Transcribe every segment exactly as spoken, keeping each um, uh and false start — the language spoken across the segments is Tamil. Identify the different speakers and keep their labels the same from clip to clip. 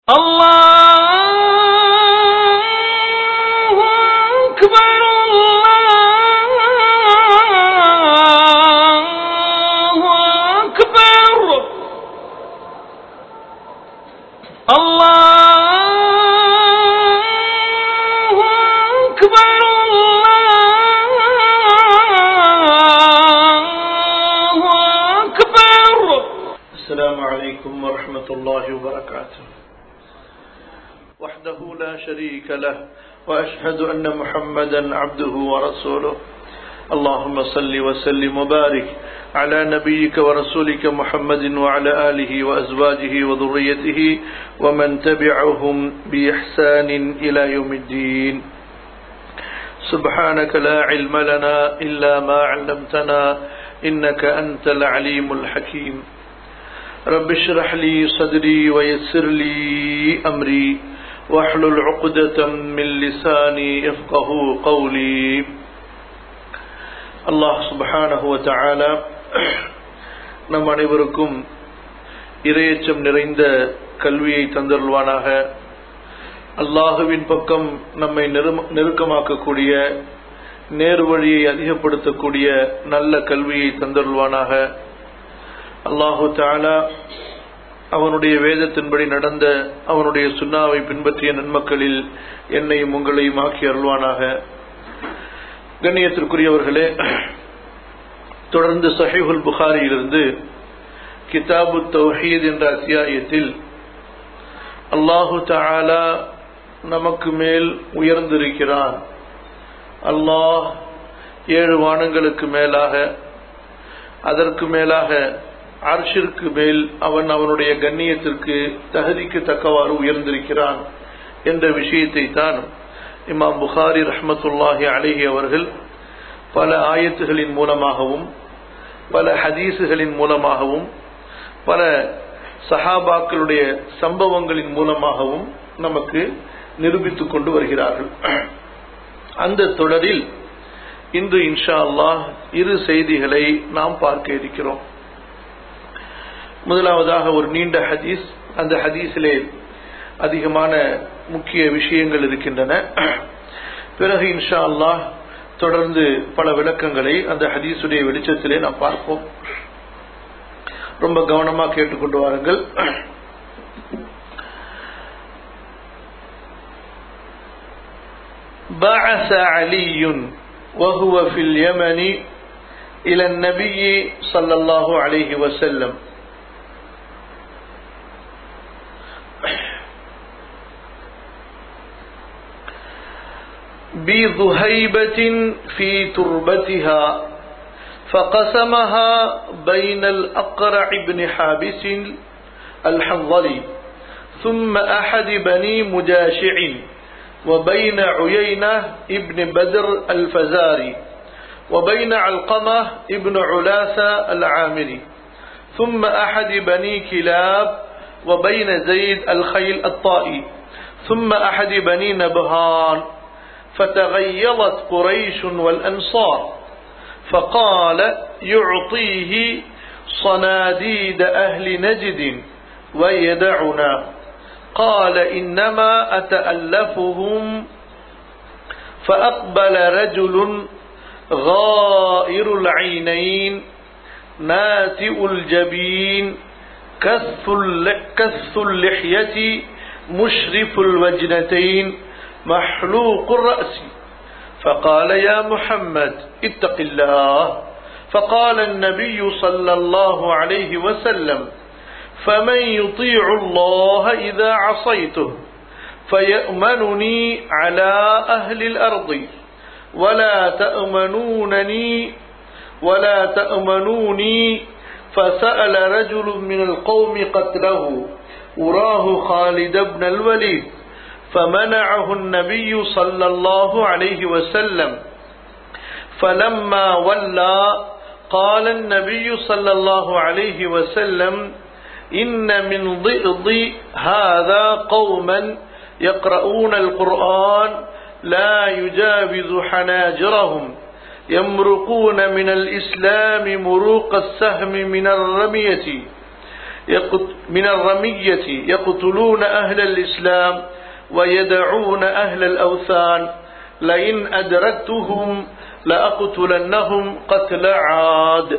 Speaker 1: Allahu Akbar, Allahu Akbar, Allahu Akbar, Allahu Akbar. Assalamu alaikum wa rahmatullahi wa barakatuh. وحده لا شريك له وأشهد أن محمدا عبده ورسوله اللهم صل وسلم وبارك على نبيك ورسولك محمد وعلى آله وأزواجه وذريته ومن تبعهم بإحسان إلى يوم الدين. سبحانك لا علم لنا إلا ما علمتنا إنك أنت العليم الحكيم. رب اشرح لي صدري ويسر لي أمري واحلل عقدة من لساني يفقهوا قولي. அல்லாஹ் சுப்ஹானஹு வ தஆலா நம் அனைவருக்கும் இறையச்சம் நிறைந்த கல்வியை தந்தருள்வானாக. அல்லாஹுவின் பக்கம் நம்மை நெருக்கமாக்கக்கூடிய நேர்வழியை அதிகப்படுத்தக்கூடிய நல்ல கல்வியை தந்தருள்வானாக. அல்லாஹு தஆலா அவனுடைய வேதத்தின்படி நடந்த அவனுடைய சுன்னாவை பின்பற்றிய நன்மக்களில் என்னையும் உங்களையும் ஆக்கி அருள்வானாக. கண்ணியத்திற்குரியவர்களே, தொடர்ந்து சஹீஹுல் புகாரியிலிருந்து கிதாபு தௌஹீத் என்ற அத்தியாயத்தில் அல்லாஹு தஆலா நமக்கு மேல் உயர்ந்திருக்கிறான், அல்லாஹ் ஏழு வானங்களுக்கு மேலாக அதற்கு மேலாக அர்ஷிற்கு மேல் அவன் அவனுடைய கண்ணியத்திற்கு தகுதிக்கு தக்கவாறு உயர்ந்திருக்கிறான் என்ற விஷயத்தை தான் இமாம் புகாரி ரஹ்மத்துல்லாஹி அலைஹி அவர்கள் பல ஆயத்துகளின் மூலமாகவும் பல ஹதீசுகளின் மூலமாகவும் பல சஹாபாக்களுடைய சம்பவங்களின் மூலமாகவும் நமக்கு நிரூபித்துக் கொண்டு வருகிறார்கள். அந்த தொடரில் இன்று இன்ஷா அல்லாஹ் இரு செய்திகளை நாம் பார்க்க இருக்கிறோம். முதலாவதாக ஒரு நீண்ட ஹதீஸ், அந்த ஹதீஸிலே அதிகமான முக்கிய விஷயங்கள் இருக்கின்றன. பிறகு இன்ஷா அல்லாஹ் தொடர்ந்து பல விளக்கங்களை அந்த ஹதீஸுடைய வெளிச்சத்திலே நாம் பார்ப்போம். ரொம்ப கவனமாக கேட்டுக்கொண்டு வாருங்கள். بعث علي وهو في اليمن إلى النبي صلى الله عليه وسلم بذهيبة في تربتها فقسمها بين الأقرع بن حابس الحنظلي ثم أحد بني مجاشع وبين عيينة ابن بدر الفزاري وبين علقمة ابن علاثة العامري ثم أحد بني كلاب وبين زيد الخيل الطائي ثم أحد بني نبهان فتغيظت قريش والأنصار فقال يعطيه صناديد أهل نجد ويدعنا. قال إنما أتألفهم. فأقبل رجل غائر العينين ناتئ الجبين كث اللحية مشرف الوجنتين محلوق الرأس فقال يا محمد اتق الله. فقال النبي صلى الله عليه وسلم فمن يطيع الله إذا عصيته فيأمنني على أهل الأرض ولا تأمنونني ولا تأمنوني. فسأل رجل من القوم قتله وراه خالد بن الوليد فمنعه النبي صلى الله عليه وسلم. فلما ولى قال النبي صلى الله عليه وسلم إن من ضئض هذا قوما يقرؤون القرآن لا يجاوز حناجرهم يمرقون من الإسلام مروق السهم من الرمية من الرمية يقتلون أهل الإسلام ويدعون أهل الأوثان لئن أدركتهم لأقتلنهم قتل عاد.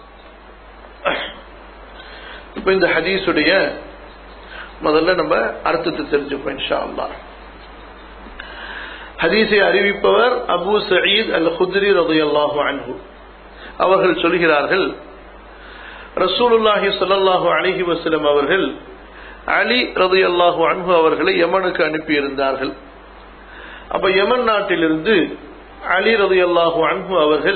Speaker 1: இப்போ இந்த ஹதீஸுடைய முதல்ல நம்ம அர்த்தத்தை தெரிஞ்சுப்போம் இன்ஷா அல்லாஹ். ஹதீஸை அறிவிப்பவர் அபூ சயீத் அல் குத்ரி ரலியல்லாஹு அன்ஹு அவர்கள் சொல்கிறார்கள், ரசூலுல்லாஹி ஸல்லல்லாஹு அலைஹி வஸல்லம் அவர்கள் அலி ரலியல்லாஹு அன்ஹு அவர்களை யமனுக்கு அனுப்பி இருந்தார்கள். அப்ப யமன் நாட்டிலிருந்து அலி ரலியல்லாஹு அன்ஹு அவர்கள்,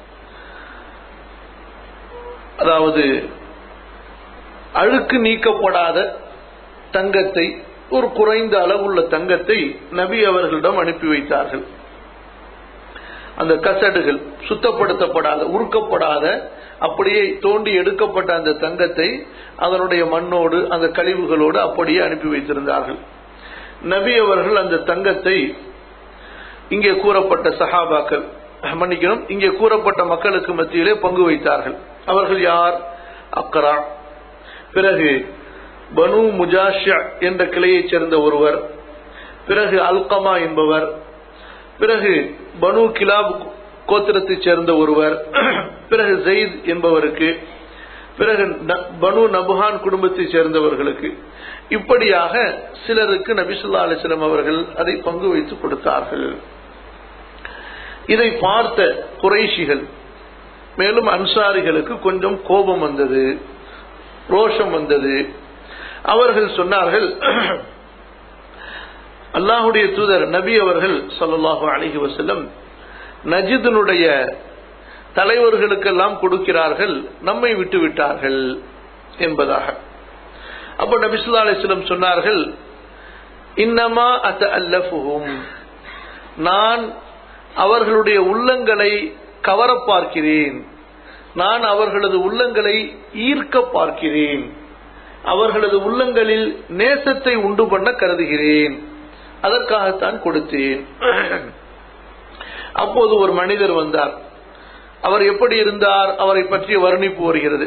Speaker 1: அதாவது அழுக்கு நீக்கப்படாத தங்கத்தை, ஒரு குறைந்த அளவுள்ள தங்கத்தை நபி அவர்களிடம் அனுப்பி வைத்தார்கள். அந்த கசடுகள், சுத்தப்படுத்தப்படாத, உருக்கப்படாத, அப்படியே தோண்டி எடுக்கப்பட்ட அந்த தங்கத்தை அதனுடைய மண்ணோடு அந்த கழிவுகளோடு அப்படியே அனுப்பி வைத்திருந்தார்கள். நபி அவர்கள் அந்த தங்கத்தை இங்கே கூறப்பட்ட சஹாபாக்கள், மன்னிக்கணும், இங்கே கூறப்பட்ட மக்களுக்கு மத்தியிலே பங்கு வைத்தார்கள். அவர்கள் யார்? அக்ரா, பிறகு பனு முஜாஷியா என்ற கிளையைச் சேர்ந்த ஒருவர், பிறகு அல்கமா என்பவர், பிறகு பனு கிலாப் கோத்திரத்தைச் சேர்ந்த ஒருவர், பிறகு ஜெயித் என்பவருக்கு, பிறகு பனு நபுஹான் குடும்பத்தைச் சேர்ந்தவர்களுக்கு, இப்படியாக சிலருக்கு நபி ஸல்லல்லாஹு அலைஹி வஸல்லம் அவர்கள் அதை பங்கு வைத்து கொடுத்தார்கள். இதை பார்த்த குறைஷிகள், மேலும் அன்சாரிகளுக்கு கொஞ்சம் கோபம் வந்தது, ரோஷம் வந்தது. அவர்கள் சொன்னார்கள், அல்லாஹுடைய தூதர் நபி அவர்கள் ஸல்லல்லாஹு அலைஹி வஸல்லம் நஜிதினுடைய தலைவர்களுக்கெல்லாம் கொடுக்கிறார்கள், நம்மை விட்டு விட்டார்கள் என்பதாக. அப்ப நபி ஸல்லல்லாஹு அலைஹி வஸல்லம் சொன்னார்கள், இன்னமா அத்தஅல்லஃபுஹும், நான் அவர்களுடைய உள்ளங்களை கவர பார்க்கிறேன், நான் அவர்களது உள்ளங்களை ஈர்க்க பார்க்கிறேன், அவர்களது உள்ளங்களில் நேசத்தை உண்டு பண்ண கருதுகிறேன், அதற்காகத்தான் கொடுத்தேன். அப்போது ஒரு மனிதர் வந்தார். அவர் எப்படி இருந்தார்? அவரை பற்றிய வர்ணிப்பு வருகிறது.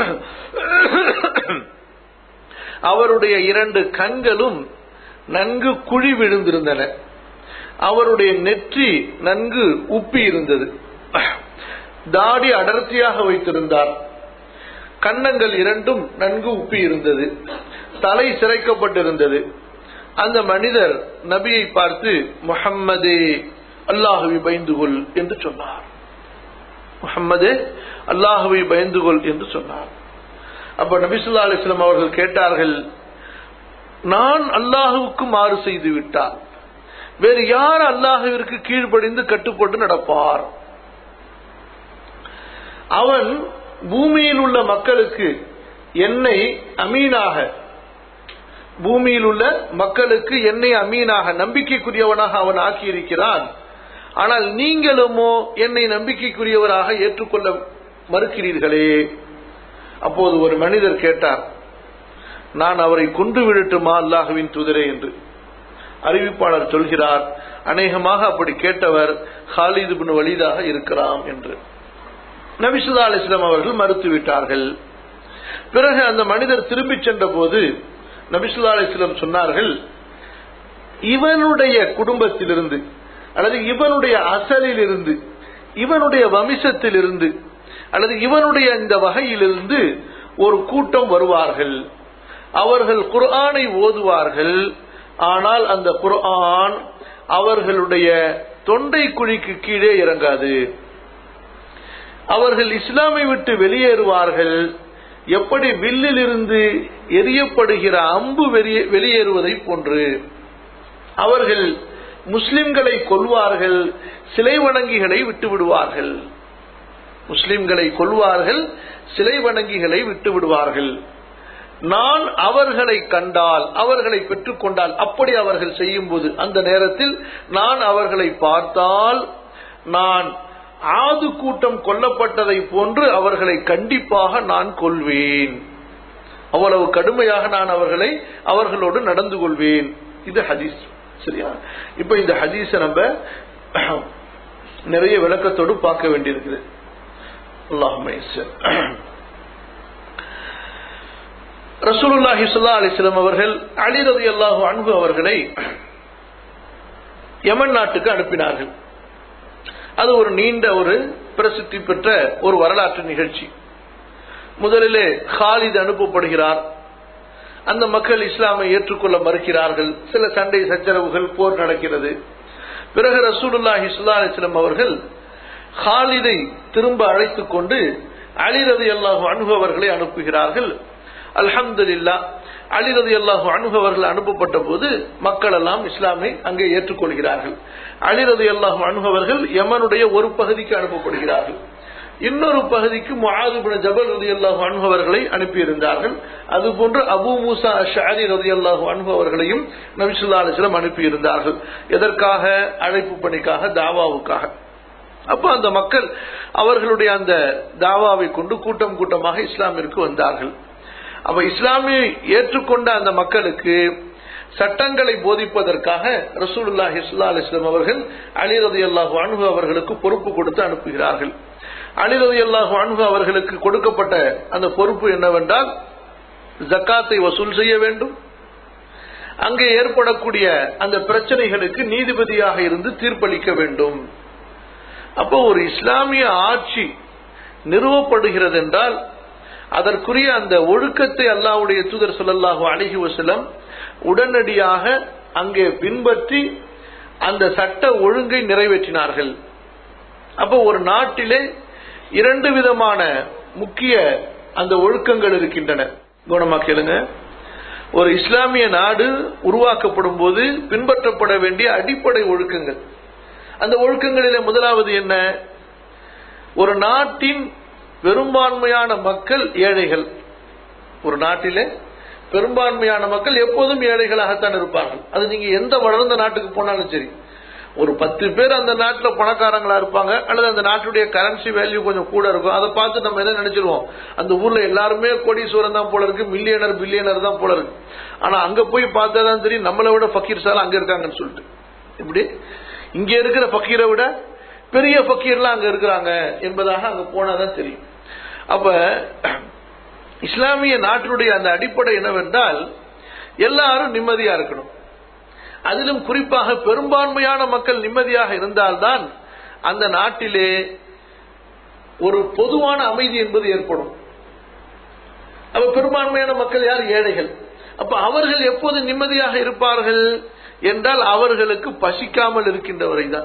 Speaker 1: அவருடைய இரண்டு கண்களும் நன்கு குழி விழுந்திருந்தன, அவருடைய நெற்றி நன்கு உப்பி இருந்தது, தாடி அடர்த்தியாக வைத்திருந்தார், கன்னங்கள் இரண்டும் நன்கு உப்பி இருந்தது, தலை சிரைக்கப்பட்டிருந்தது. அந்த மனிதர் நபியை பார்த்து, முஹம்மதே அல்லாஹுவை பயந்துகொள் என்று சொன்னார். முஹம்மதே அல்லாஹுவை பயந்துகொள் என்று சொன்னார். அப்ப நபி ஸல்லல்லாஹு அலைஹி வஸல்லம் அவர்கள் கேட்டார்கள், நான் அல்லாஹுவுக்கு மாறு செய்து விட்டார், வேறு யார் அல்லாஹுவிற்கு கீழ்ப்படிந்து கட்டுப்பட்டு நடப்பார்? அவன் பூமியில் உள்ள மக்களுக்கு என்னை அமீனாக, பூமியில் உள்ள மக்களுக்கு என்னை அமீனாக, நம்பிக்கைக்குரியவனாக அவன் ஆக்கியிருக்கிறான். ஆனால் நீங்களுமோ என்னை நம்பிக்கைக்குரியவராக ஏற்றுக்கொள்ள மறுக்கிறீர்களே. அப்போது ஒரு மனிதர் கேட்டார், நான் அவரை கொன்று விடட்டுமா அல்லாஹுவின் தூதரே என்று. அறிவிப்பாளர் சொல்கிறார், அநேகமாக அப்படி கேட்டவர் ஹாலித் இப்னு வலீதாக இருக்கிறார் என்று. நபி ஸல்லல்லாஹு அலைஹி வஸல்லம் அவர்கள் மறுத்துவிட்டார்கள். பிறகு அந்த மனிதர் திரும்பி சென்ற போது நபி ஸல்லல்லாஹு அலைஹி வஸல்லம் சொன்னார்கள், இவனுடைய குடும்பத்திலிருந்து அல்லது இவனுடைய அசலில் இருந்து, இவனுடைய வம்சத்தில் இருந்து அல்லது இவனுடைய இந்த வகையிலிருந்து ஒரு கூட்டம் வருவார்கள். அவர்கள் குர்ஆனை ஓதுவார்கள், ஆனால் அந்த குர்ஆன் அவர்களுடைய தொண்டை குழிக்கு கீழே இறங்காது. அவர்கள் இஸ்லாமை விட்டு வெளியேறுவார்கள், எப்படி வில்லில் இருந்து எரியப்படுகிற அம்பு வெளியேறுவதை போன்று. அவர்கள் முஸ்லிம்களை கொல்வார்கள், சிலை வணங்கிகளை விட்டு விடுவார்கள். முஸ்லிம்களை கொல்வார்கள், சிலை வணங்கிகளை விட்டு விடுவார்கள். நான் அவர்களை கண்டால், அவர்களை பெற்றுக் கொண்டால், அப்படி அவர்கள் செய்யும் போது அந்த நேரத்தில் நான் அவர்களை பார்த்தால், நான் ஆது கூட்டம் கொல்லப்பட்டதை போன்று அவர்களை கண்டிப்பாக நான் கொல்வேன். அவ்வளவு கடுமையாக நான் அவர்களை அவர்களோடு நடந்து கொள்வேன். இது ஹதீஸ். சரியா? இப்ப இந்த ஹதீஸ நம்ம நிறைய விளக்கத்தோடு பார்க்க வேண்டியிருக்குது. அல்லாஹும்ம யஸ்ஸர். ரசூலுல்லாஹி ஸல்லல்லாஹு அலைஹி வஸல்லம் அவர்கள் அலி ரலியல்லாஹு அன்ஹு அவர்களை யமன் நாட்டுக்கு அனுப்பினார்கள். அது ஒரு நீண்ட ஒரு பிரசித்தி பெற்ற ஒரு வரலாற்று நிகழ்ச்சி. முதலிலே காலித் அனுப்பப்படுகிறார். அந்த மக்கள் இஸ்லாமை ஏற்றுக்கொள்ள மறுக்கிறார்கள். சில சண்டை சச்சரவுகள், போர் நடக்கிறது. பிறகு ரசூலுல்லாஹி ஸல்லல்லாஹு அலைஹி வஸல்லம் அவர்கள் காலிதை திரும்ப அழைத்துக் கொண்டு அலி ரலியல்லாஹு அன்ஹு அவர்களை அனுப்புகிறார்கள். அல்ஹம்துலில்லாஹ், அலி ரலியல்லாஹு அன்ஹு அவர்கள் அனுப்பப்பட்ட போது மக்கள் எல்லாம் இஸ்லாமை அங்கே ஏற்றுக்கொள்கிறார்கள். அலி ரலியல்லாஹு அன்ஹு அவர்கள் யமனுடைய ஒரு பகுதிக்கு அனுப்பப்படுகிறார்கள். இன்னொரு பகுதிக்கு முஆது இப்னு ஜபல் ரலியல்லாஹு அன்ஹு அவர்களை அனுப்பியிருந்தார்கள். அதுபோன்று அபூ மூசா அஷ்அரி ரலியல்லாஹு அன்ஹு அவர்களையும் நபி ஸல்லல்லாஹு அலைஹி வஸல்லம் அனுப்பியிருந்தார்கள். எதற்காக? அழைப்பு பணிக்காக, தாவாவுக்காக. அப்ப அந்த மக்கள் அவர்களுடைய அந்த தாவாவை கொண்டு கூட்டம் கூட்டமாக இஸ்லாமிற்கு வந்தார்கள். அப்ப இஸ்லாமை ஏற்றுக்கொண்ட அந்த மக்களுக்கு சட்டங்களை போதிப்பதற்காக ரசூலுல்லாஹி ஸல்லல்லாஹு அலைஹி வஸல்லம் அவர்கள் அலி ரலியல்லாஹு அன்ஹு அவர்களுக்கு பொறுப்பு கொடுத்து அனுப்புகிறார்கள். அலி ரலியல்லாஹு அன்ஹு அவர்களுக்கு கொடுக்கப்பட்ட அந்த பொறுப்பு என்னவென்றால், ஜக்காத்தை வசூல் செய்ய வேண்டும், அங்கே ஏற்படக்கூடிய அந்த பிரச்சனைகளுக்கு நீதிபதியாக இருந்து தீர்ப்பளிக்க வேண்டும். அப்போ ஒரு இஸ்லாமிய ஆட்சி நிறுவப்படுகிறது என்றால் அதற்குரிய அந்த ஒழுக்கத்தை அல்லாஹ்வுடைய தூதர் ஸல்லல்லாஹு அலைஹி வஸல்லம் உடனடியாக அங்கே பின்பற்றி அந்த சட்ட ஒழுங்கை நிறைவேற்றினார்கள். அப்போ ஒரு நாட்டிலே இரண்டு விதமான முக்கிய அந்த ஒழுக்கங்கள் இருக்கின்றன. கவனமா கேளுங்க. ஒரு இஸ்லாமிய நாடு உருவாக்கப்படும் போது பின்பற்றப்பட வேண்டிய அடிப்படை ஒழுக்கங்கள். அந்த ஒழுக்கங்களிலே முதலாவது என்ன? ஒரு நாட்டின் பெரும்பான்மையான மக்கள் ஏழைகள். ஒரு நாட்டிலே பெரும்பான்மையான மக்கள் எப்போதும் ஏழைகளாகத்தான் இருப்பார்கள். அது நீங்க எந்த வளர்ந்த நாட்டுக்கு போனாலும் சரி, ஒரு பத்து பேர் அந்த நாட்டில் பணக்காரங்களா இருப்பாங்க, அல்லது அந்த நாட்டுடைய கரன்சி வேல்யூ கொஞ்சம் கூட இருக்கும். அதை பார்த்து நம்ம என்ன நினைச்சிருவோம், அந்த ஊர்ல எல்லாருமே கோடீஸ்வரன் தான் போல இருக்கு, மில்லியனர் பில்லியனர் தான் போல இருக்கு. ஆனா அங்க போய் பார்த்தாதான் தெரியும் நம்மளை விட ஃபக்கீர் சார் அங்க இருக்காங்கன்னு சொல்லிட்டு. இப்படி இங்க இருக்கிற ஃபக்கீரை விட பெரிய ஃபக்கீர்லாம் அங்க இருக்கிறாங்க என்பதாக அங்க போனாதான் தெரியும். அப்ப இஸ்லாமிய நாட்டினுடைய அந்த அடிப்படை என்னவென்றால் எல்லாரும் நிம்மதியா இருக்கணும். அதிலும் குறிப்பாக பெரும்பான்மையான மக்கள் நிம்மதியாக இருந்தால்தான் அந்த நாட்டிலே ஒரு பொதுவான அமைதி என்பது ஏற்படும். அப்ப பெரும்பான்மையான மக்கள் யார்? ஏழைகள். அப்ப அவர்கள் எப்போது நிம்மதியாக இருப்பார்கள் என்றால் அவர்களுக்கு பசிக்காமல் இருக்கின்ற வரைதான்.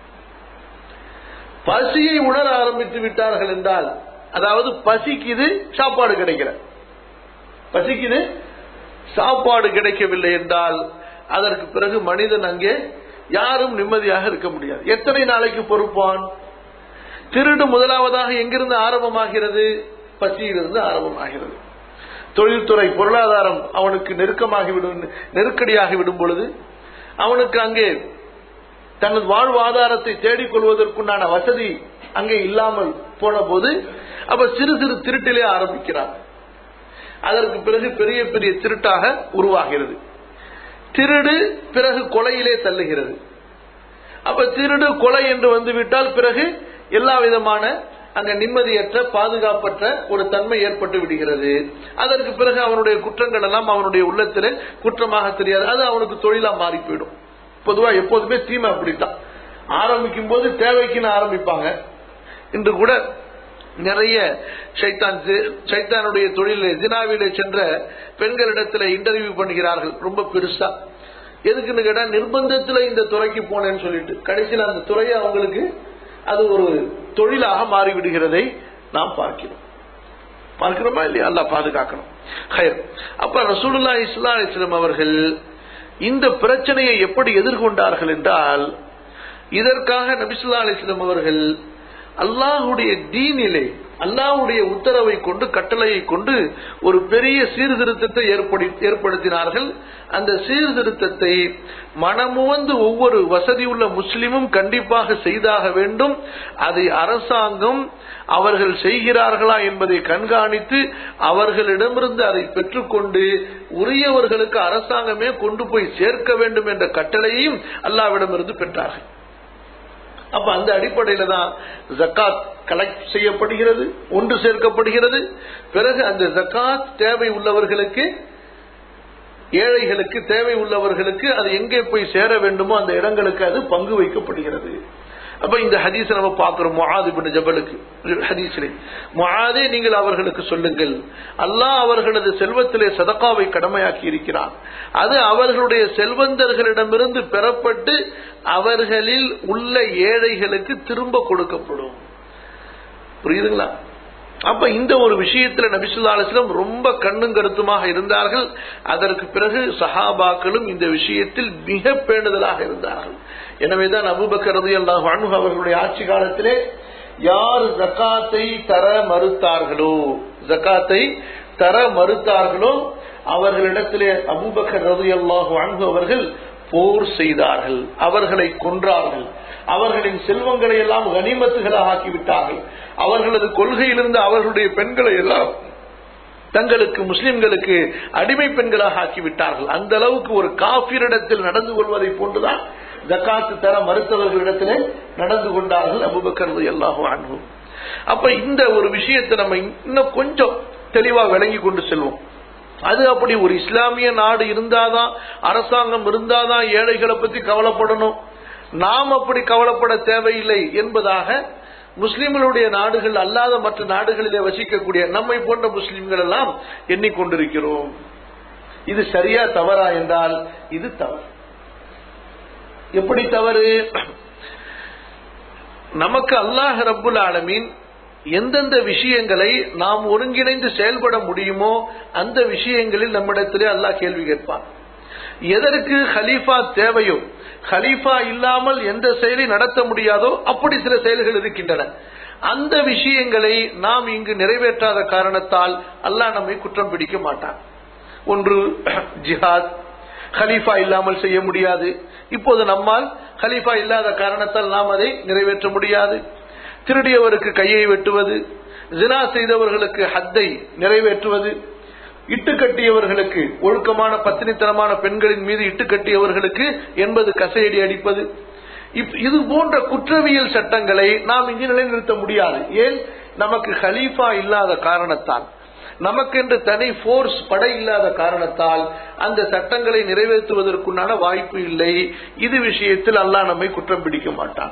Speaker 1: பசியை உணர ஆரம்பித்து விட்டார்கள் என்றால், அதாவது பசிக்குது சாப்பாடு கிடைக்கிற, பசிக்குது சாப்பாடு கிடைக்கவில்லை என்றால் அதற்கு பிறகு மனிதன் அங்கே யாரும் நிம்மதியாக இருக்க முடியாது. எத்தனை நாளைக்கு பொறுப்பான்? திருடு முதலாவதாக எங்கிருந்து ஆரம்பமாகிறது? பசியிலிருந்து ஆரம்பமாகிறது. தொழில்துறை பொருளாதாரம் அவனுக்கு நெருக்கமாகிவிடும், நெருக்கடியாகிவிடும் பொழுது அவனுக்கு அங்கே தனது வாழ்வாதாரத்தை தேடிக்கொள்வதற்குண்டான வசதி அங்கே இல்லாமல் போன போது அப்ப சிறு சிறு திருட்டிலே ஆரம்பிக்கிறார். அதற்கு பிறகு பெரிய பெரிய திருட்டாக உருவாகிறது. திருடு பிறகு கொலையிலே தள்ளுகிறது. அப்ப திருடு கொலை என்று வந்துவிட்டால் பிறகு எல்லா விதமான அங்க நிம்மதியற்ற பாதுகாப்பற்ற ஒரு தன்மை ஏற்பட்டு விடுகிறது. அதற்கு பிறகு அவனுடைய குற்றங்கள் எல்லாம் அவனுடைய உள்ளத்திலே குற்றமாக தெரியாது, அது அவனுக்கு தொழிலா மாறி போயிடும். பொதுவா எப்போதுமே தீமை அப்படித்தான். ஆரம்பிக்கும் போது தேவைக்குன்னு ஆரம்பிப்பாங்க. இன்று கூட நிறைய சைத்தான் சைத்தானுடைய தொழிலே ஜினாவிலே சென்ற பெண்களிடத்துல இன்டர்வியூ பண்ணுகிறார்கள் ரொம்ப பெருசா. எதுக்குன்னு கேட்டா, நிர்பந்தத்துல இந்த துறைக்கு போனேன்னு சொல்லிட்டு கடைசியில் அந்த துறையை அவங்களுக்கு அது ஒரு தொழிலாக மாறிவிடுகிறதை நாம் பார்க்கிறோம். பார்க்கிறோமா இல்லையா? அல்லாஹ் பாதுகாக்கணும். அப்ப ரசூலுல்லாஹி ஸல்லல்லாஹு அலைஹி வஸல்லம் அவர்கள் இந்த பிரச்சனையை எப்படி எதிர்கொண்டார்கள் என்றால், இதற்காக நபி ஸல்லல்லாஹு அலைஹி வஸல்லம் அவர்கள் அல்லாஹ்வுடைய தீனிலே அல்லாஹ்வுடைய உத்தரவை கொண்டு கட்டளையை கொண்டு ஒரு பெரிய சீர்திருத்தத்தை ஏற்படுத்தினார்கள். அந்த சீர்திருத்தத்தை மனமுவந்து ஒவ்வொரு வசதியுள்ள முஸ்லிமும் கண்டிப்பாக செய்தாக வேண்டும். அதை அரசாங்கம் அவர்கள் செய்கிறார்களா என்பதை கண்காணித்து அவர்களிடமிருந்து அதை பெற்றுக்கொண்டு உரியவர்களுக்கு அரசாங்கமே கொண்டு போய் சேர்க்க வேண்டும் என்ற கட்டளையையும் அல்லாஹ்விடமிருந்து பெற்றார்கள். அப்ப அந்த அடிப்படையில தான் ஜக்காத் கலெக்ட் செய்யப்படுகிறது, ஒன்று சேர்க்கப்படுகிறது. பிறகு அந்த ஜக்காத் தேவை உள்ளவர்களுக்கு, ஏழைகளுக்கு, தேவை உள்ளவர்களுக்கு அது எங்கே போய் சேர வேண்டுமோ அந்த இடங்களுக்கு அது பங்கு வைக்கப்படுகிறது. அப்ப இந்த ஹதீஸ் நம்ம பார்க்கிறோம். முஆத் இப்னு ஜபலுக்கு ஹதீஸிலே, முஆதே நீங்கள் அவர்களுக்கு சொல்லுங்கள், அல்லாஹ் அவர்களது செல்வத்திலே சதகாவை கடமையாக்கி இருக்கிறான், அது அவர்களுடைய செல்வந்தர்களிடமிருந்து பெறப்பட்டு அவர்களில் உள்ள ஏழைகளுக்கு திரும்ப கொடுக்கப்படும். புரியுதுங்களா? அப்ப இந்த ஒரு விஷயத்துல நபி ஸல்லல்லாஹு அலைஹி வஸல்லம் ரொம்ப கண்ணும் கருத்துமாக இருந்தார்கள். அதற்கு பிறகு சஹாபாக்களும் இந்த விஷயத்தில் மிக பேணுதலாக இருந்தார்கள். எனவேதான் அபூபக்கர் ரலியல்லாஹு அன்ஹு அவர்களுடைய ஆட்சி காலத்திலே யார் ஜகாத்தை தர மறுத்தார்களோ ஜகாத்தை தர மறுத்தார்களோ அவர்களிடத்திலே அபூபக்கர் ரலியல்லாஹு அன்ஹு அவர்கள் போர் செய்தார்கள், அவர்களை கொன்றார்கள், அவர்களின் செல்வங்களை எல்லாம் கனிமத்துகளாக ஆக்கிவிட்டார்கள், அவர்களது கொள்கையிலிருந்து அவர்களுடைய பெண்களை எல்லாம் தங்களுக்கு முஸ்லிம்களுக்கு அடிமை பெண்களாக ஆக்கிவிட்டார்கள். அந்த அளவுக்கு ஒரு காஃபிரிடத்தில் நடந்து கொள்வதை போன்றுதான் ஜகாத்து தர மறுத்தவர்களிடத்திலே நடந்து கொண்டார்கள் அபூபக்கர் ரலியல்லாஹு அன்ஹு. அப்ப இந்த ஒரு விஷயத்தை நம்ம இன்னும் கொஞ்சம் தெளிவா விளங்கி கொண்டு செல்வோம். அது அப்படி ஒரு இஸ்லாமிய நாடு இருந்தாதான், அரசாங்கம் இருந்தாதான் ஏழைகளை பத்தி கவலைப்படணும், நாம் அப்படி கவலைப்பட தேவையில்லை என்பதாக முஸ்லிம்களுடைய நாடுகள் அல்லாத மற்ற நாடுகளிலே வசிக்கக்கூடிய நம்மை போன்ற முஸ்லிம்கள் எல்லாம் எண்ணிக்கொண்டிருக்கிறோம். இது சரியா தவறா என்றால் இது தவறு. எப்படி தவறு? நமக்கு அல்லாஹ் ரப்புல் ஆலமீன் எந்தெந்த விஷயங்களை நாம் ஒருங்கிணைந்து செயல்பட முடியுமோ அந்த விஷயங்களில் நம்மிடத்திலே அல்லாஹ் கேள்வி கேட்பான். எதற்கு ஹலீஃபா தேவையோ, ஹலீஃபா இல்லாமல் எந்த செயலை நடத்த முடியாதோ அப்படி சில செயல்கள் இருக்கின்றன. அந்த விஷயங்களை நாம் இங்கு நிறைவேற்றாத காரணத்தால் அல்லாஹ் நம்மை குற்றம் பிடிக்க மாட்டான். ஒன்று ஜிஹாத், ஹலீஃபா இல்லாமல் செய்ய முடியாது. இப்போது நம்மால் ஹலீஃபா இல்லாத காரணத்தால் நாம் அதை நிறைவேற்ற முடியாது. திருடியவருக்கு கையை வெட்டுவது, ஜினா செய்தவர்களுக்கு ஹத்தை நிறைவேற்றுவது, இட்டு கட்டியவர்களுக்கு, ஒழுக்கமான பத்தினித்தனமான பெண்களின் மீது இட்டு கட்டியவர்களுக்கு எண்பது கசையடி அடிப்பது, இது போன்ற குற்றவியல் சட்டங்களை நாம் இங்கு நிலைநிறுத்த முடியாது. ஏன்? நமக்கு ஹலீஃபா இல்லாத காரணத்தால், நமக்கென்று தனி போர்ஸ் படை இல்லாத காரணத்தால் அந்த சட்டங்களை நிறைவேற்றுவதற்குண்டான வாய்ப்பு இல்லை. இது விஷயத்தில் அல்லாஹ் நம்மை குற்றம் பிடிக்க மாட்டான்.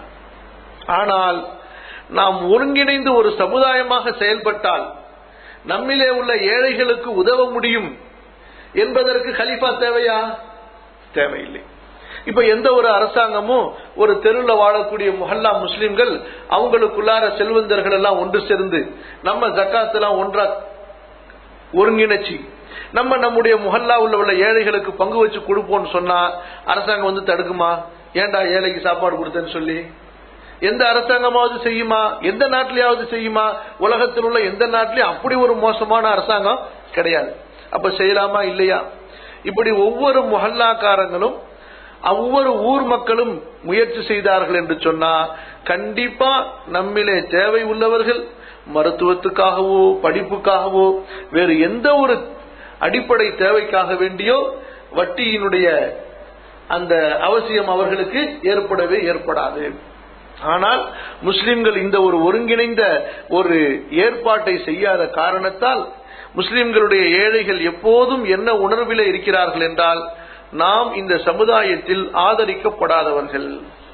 Speaker 1: ஆனால் நாம் ஒருங்கிணைந்து ஒரு சமுதாயமாக செயல்பட்டால் நம்மிலே உள்ள ஏழைகளுக்கு உதவ முடியும் என்பதற்கு கலீஃபா தேவையா? தேவையில்லை. இப்ப எந்த ஒரு அரசாங்கமும் ஒரு தெருவில் வாழக்கூடிய முஹல்லா முஸ்லிம்கள் அவங்களுக்குள்ளார செல்வந்தர்கள் எல்லாம் ஒன்று சேர்ந்து நம்ம ஜக்காத் எல்லாம் ஒன்றா ஒருங்கிணைச்சு நம்ம நம்முடைய முஹல்லா உள்ள ஏழைகளுக்கு பங்கு வச்சு கொடுப்போம்னு சொன்னா அரசாங்கம் வந்து தடுக்குமா? ஏண்டா ஏழைக்கு சாப்பாடு கொடுத்தேன்னு சொல்லி எந்த அரசாங்கமாவது செய்யுமா? எந்த நாட்டிலேயாவது செய்யுமா? உலகத்தில் உள்ள எந்த நாட்டிலையும் அப்படி ஒரு மோசமான அரசாங்கம் கிடையாது. அப்ப செய்யலாமா இல்லையா? இப்படி ஒவ்வொரு முஹல்லாக்காரங்களும் ஒவ்வொரு ஊர் மக்களும் முயற்சி செய்தார்கள் என்று சொன்னா கண்டிப்பா நம்மிலே தேவை உள்ளவர்கள் மருத்துவத்துக்காகவோ படிப்புக்காகவோ வேறு எந்த ஒரு அடிப்படை தேவைக்காக வேண்டியோ வட்டியினுடைய அந்த அவசியம் அவர்களுக்கு ஏற்படவே ஏற்படாது. ஆனால் முஸ்லிம்கள் இந்த ஒரு ஒருங்கிணைந்த ஒரு ஏற்பாட்டை செய்யாத காரணத்தால் முஸ்லிம்களுடைய ஏழைகள் எப்போதும் என்ன உணர்விலே இருக்கிறார்கள் என்றால், நாம் இந்த சமுதாயத்தில் ஆதரிக்கப்படாதவர்கள்,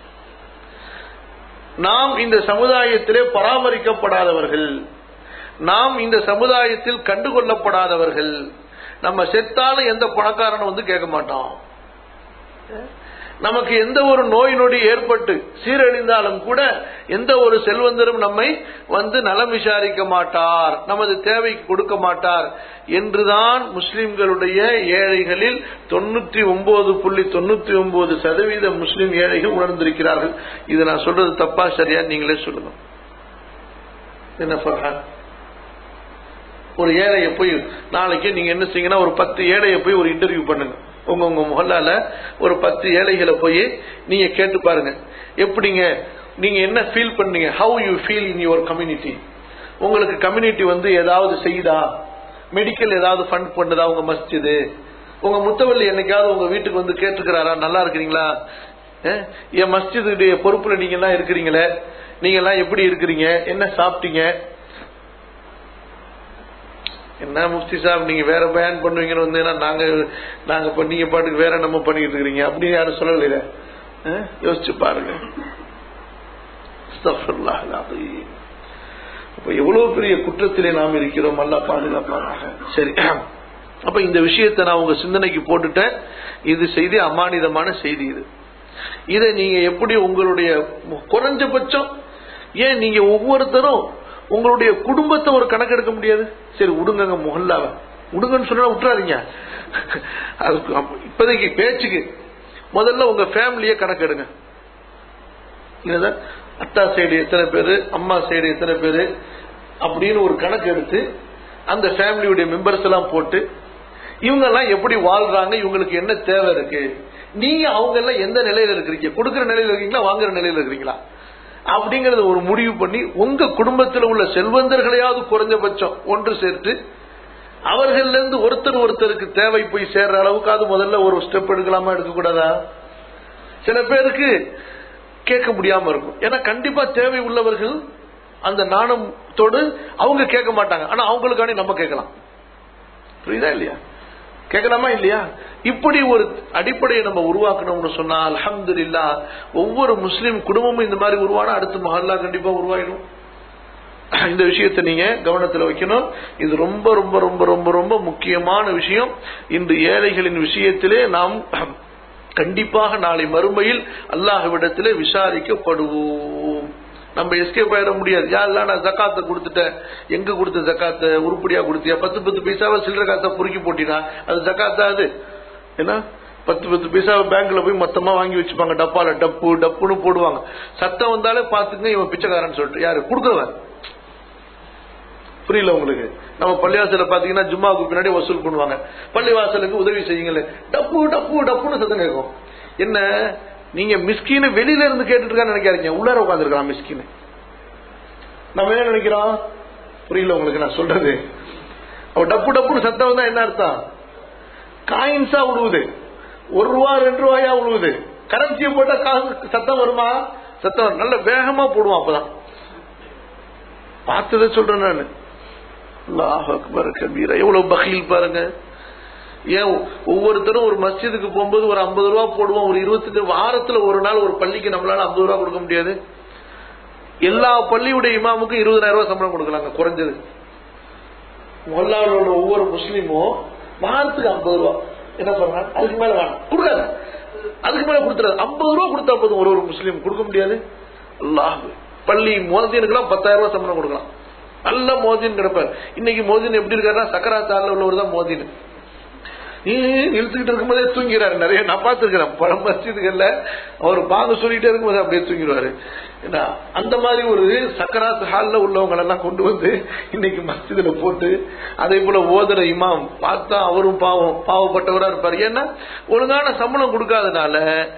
Speaker 1: நாம் இந்த சமுதாயத்திலே பராமரிக்கப்படாதவர்கள், நாம் இந்த சமுதாயத்தில் கண்டுகொள்ளப்படாதவர்கள். நம்ம செத்தாலும் எந்த பணக்காரனும் வந்து கேட்க மாட்டோம். நமக்கு எந்த ஒரு நோய் நொடி ஏற்பட்டு சீரழிந்தாலும் கூட எந்த ஒரு செல்வந்தரும் நம்மை வந்து நலம் விசாரிக்க மாட்டார், நமது தேவைக்கு கொடுக்க மாட்டார் என்றுதான் முஸ்லிம்களுடைய ஏழைகளில் தொண்ணூத்தி ஒன்பது புள்ளி தொண்ணூத்தி ஒன்பது சதவீத முஸ்லிம் ஏழைகள் உணர்ந்திருக்கிறார்கள். இது நான் சொல்றது தப்பா சரியா நீங்களே சொல்லுங்க. என்ன ஃபர்ஹான்? ஒரு ஏழைய போய் நாளைக்கு நீங்க என்ன செய்யுங்கன்னா ஒரு பத்து ஏழைய போய் ஒரு இன்டர்வியூ பண்ணுங்க. உங்க உங்க முஹல்லால ஒரு பத்து ஏழைகளை போய் நீங்க கேட்டு பாருங்க, எப்படிங்க நீங்க என்ன ஃபீல் பண்ணீங்க, how you feel in your community, உங்களுக்கு கம்யூனிட்டி வந்து ஏதாவது செய்யுதா, மெடிக்கல் ஏதாவது ஃபண்ட் பண்ணுதா, உங்க மஸ்ஜிது, உங்க முத்தவல்லி என்னைக்காவது உங்க வீட்டுக்கு வந்து கேட்டுக்கிறாரா நல்லா இருக்கிறீங்களா, என் மஸ்ஜிதுடைய பொறுப்புல நீங்க எல்லாம் இருக்கிறீங்களே, நீங்க எல்லாம் எப்படி இருக்கிறீங்க, என்ன சாப்பிட்டீங்க, என்ன முஃப்தி சாப் நீங்க வேற பயன் பண்ணுவீங்கன்னு வந்து நாங்க நாங்க நீங்க பாட்டுக்கு வேற நம்ம பண்ணிட்டு இருக்கிறீங்க அப்படின்னு யாரும் சொல்லல. யோசிச்சு பாருங்க. அப்ப எவ்வளவு பெரிய குற்றத்திலே நாம் இருக்கிறோம். அல்லாஹ் பாதுகாப்பானாக. சரி, அப்ப இந்த விஷயத்தை நான் உங்க சிந்தனைக்கு போட்டுட்டேன். இது செய்தி அமானிதமான செய்தி. இது இதை நீங்க எப்படி உங்களுடைய குறைஞ்சபட்சம் ஏன் நீங்க ஒவ்வொருத்தரும் உங்களுடைய குடும்பத்தை ஒரு கணக்கு எடுக்க முடியாது? சரி விடுங்க, முஹல்லாவை விடுங்கன்னு சொன்னா விட்டுறாதீங்க. இப்போதைக்கு பேச்சுக்கு முதல்ல உங்க ஃபேமிலியை கணக்கு எடுங்க. அத்தா சைடு எத்தனை பேரு, அம்மா சைடு எத்தனை பேரு அப்படின்னு ஒரு கணக்கு எடுத்து அந்த ஃபேமிலியுடைய மெம்பர்ஸ் எல்லாம் போட்டு இவங்க எல்லாம் எப்படி வாழ்றாங்க, இவங்களுக்கு என்ன தேவை இருக்கு, நீங்க அவங்க எல்லாம் எந்த நிலையில இருக்கிறீங்க, கொடுக்கிற நிலையில இருக்கீங்களா, வாங்குற நிலையில இருக்கிறீங்களா அப்படிங்கறத ஒரு முடிவு பண்ணி உங்க குடும்பத்தில் உள்ள செல்வந்தர்களையாவது குறைஞ்சபட்சம் ஒன்று சேர்த்து அவர்கள் இருந்து ஒருத்தர் ஒருத்தருக்கு தேவை போய் சேர்ற அளவுக்காவது முதல்ல ஒரு ஸ்டெப் எடுக்கலாமா, எடுக்கக்கூடாதா? சில பேருக்கு கேட்க முடியாம இருக்கும். ஏன்னா கண்டிப்பா தேவை உள்ளவர்கள் அந்த நாணத்தோடு அவங்க கேட்க மாட்டாங்க. ஆனா அவங்களுக்காண்டி நம்ம கேட்கலாம். புரியுதா இல்லையா? கேட்கலாமா இல்லையா? இப்படி ஒரு அடிப்படையை நம்ம உருவாக்கணும்னு சொன்னா அல்ஹம்துலில்லாஹ் ஒவ்வொரு முஸ்லிம் குடும்பமும் இந்த மாதிரி உருவானா அடுத்த மஹல்லா கண்டிப்பா உருவாயிடும். இந்த விஷயத்தை நீங்க கவனத்தில் வைக்கணும். இது ரொம்ப ரொம்ப ரொம்ப ரொம்ப ரொம்ப முக்கியமான விஷயம். இன்று ஏழைகளின் விஷயத்திலே நாம் கண்டிப்பாக நாளை மறுமையில் அல்லாஹ்விடத்திலே விசாரிக்கப்படுவோம். நம்ம எஸ்கேப் ஆயிட முடியாது. யாரெல்லாம் நான் ஜக்காத்தை கொடுத்துட்டேன், எங்க கொடுத்த ஜக்காத்தை உருப்படியா கொடுத்தியா, பத்து பத்து பைசாவை சில்லற காசை பொறுக்கி போட்டினா அது ஜக்காத்தா? அது என்ன பத்து பத்து பைசாவை பேங்க்ல போய் மொத்தமா வாங்கி வச்சுப்பாங்க, டப்பால டப்பு டப்புன்னு போடுவாங்க. சத்தம் வந்தாலே பாத்துங்க இவன் பிச்சைக்காரன்னு சொல்லிட்டு. யாரு கொடுக்குறவன்? புரியல உங்களுக்கு? நம்ம பள்ளிவாசல பாத்தீங்கன்னா ஜும்மாவுக்கு பின்னாடி வசூல் பண்ணுவாங்க. பள்ளிவாசலுக்கு உதவி செய்யுங்களே, டப்பு டப்பு டப்புன்னு சத்தம் கேட்கும். என்ன நீங்க மிஸ்கின்னு வெளியில இருந்து கேட்டுட்டு இருக்கான்னு நினைக்காதீங்க, உள்ளார உட்கார்ந்து இருக்கலாம் மிஸ்கின்னு. நம்ம என்ன நினைக்கிறோம்? புரியல உங்களுக்கு நான் சொல்றது? டப்பு டப்புன்னு சத்தம் வந்தா என்ன அர்த்தம்? காயின்ஸா உழுவுது, ஒரு ரூபா ரெண்டு ரூபாயா உழுவுது. கரன்சியை போட்டா காசு சத்தம் வருமா? சத்தம் நல்ல வேகமா போடுவான். அப்பதான் பார்த்ததை சொல்றேன் நான். அல்லாஹ் அக்பர் கபீரா. எவ்வளவு பகீல் பாருங்க. ஏன் ஒவ்வொருத்தரும் ஒரு மஸ்ஜிதுக்கு போகும்போது ஒரு ஐம்பது ரூபா போடுவோம். ஒரு இருபத்தஞ்சு வாரத்துல ஒரு நாள் ஒரு பள்ளிக்கு நம்மளால ஐம்பது ரூபா கொடுக்க முடியாது. எல்லா பள்ளியுடைய இமாமுக்கும் இருபதாயிரம் ரூபாய் சம்பளம் கொடுக்கலாங்க குறைஞ்சது. மொல்லாவோட ஒவ்வொரு முஸ்லீமும் வாரத்துக்கு ஐம்பது ரூபா என்ன பண்றாங்க? அதுக்கு மேல வேணும் கொடுக்காது, அதுக்கு மேல கொடுத்துறாரு. ஐம்பது ரூபா கொடுத்தா போதும் ஒரு ஒரு முஸ்லீம். கொடுக்க முடியாது. அல்லாஹ் பள்ளி மோதினுக்கு எல்லாம் பத்தாயிரம் ரூபாய் சம்பளம் கொடுக்கலாம். நல்ல மோதின் கிடப்பார். இன்னைக்கு மோதின் எப்படி இருக்காருன்னா சக்கராத்தால உள்ளவர் தான் மோதின். இழுத்துக்கிட்டு இருக்கும்போதே தூங்கிறாரு. நிறைய நான் பார்த்திருக்கிறேன் பல மஸ்ஜிதுகள்ல. அவர் பாங்க சொல்லிட்டே இருக்கும்போது அப்படியே தூங்கிடுவாரு. அந்த மாதிரி ஒரு சக்கராத் ஹால்ல உள்ளவங்க எல்லாம் கொண்டு வந்து இன்னைக்கு மஸ்ஜிதுல போட்டு அதே போல ஓதுற இமாம் பார்த்தா அவரும் பாவம் பாவப்பட்டவரா இருப்பாரு. ஏன்னா ஒழுங்கான சம்பளம் கொடுக்காதனால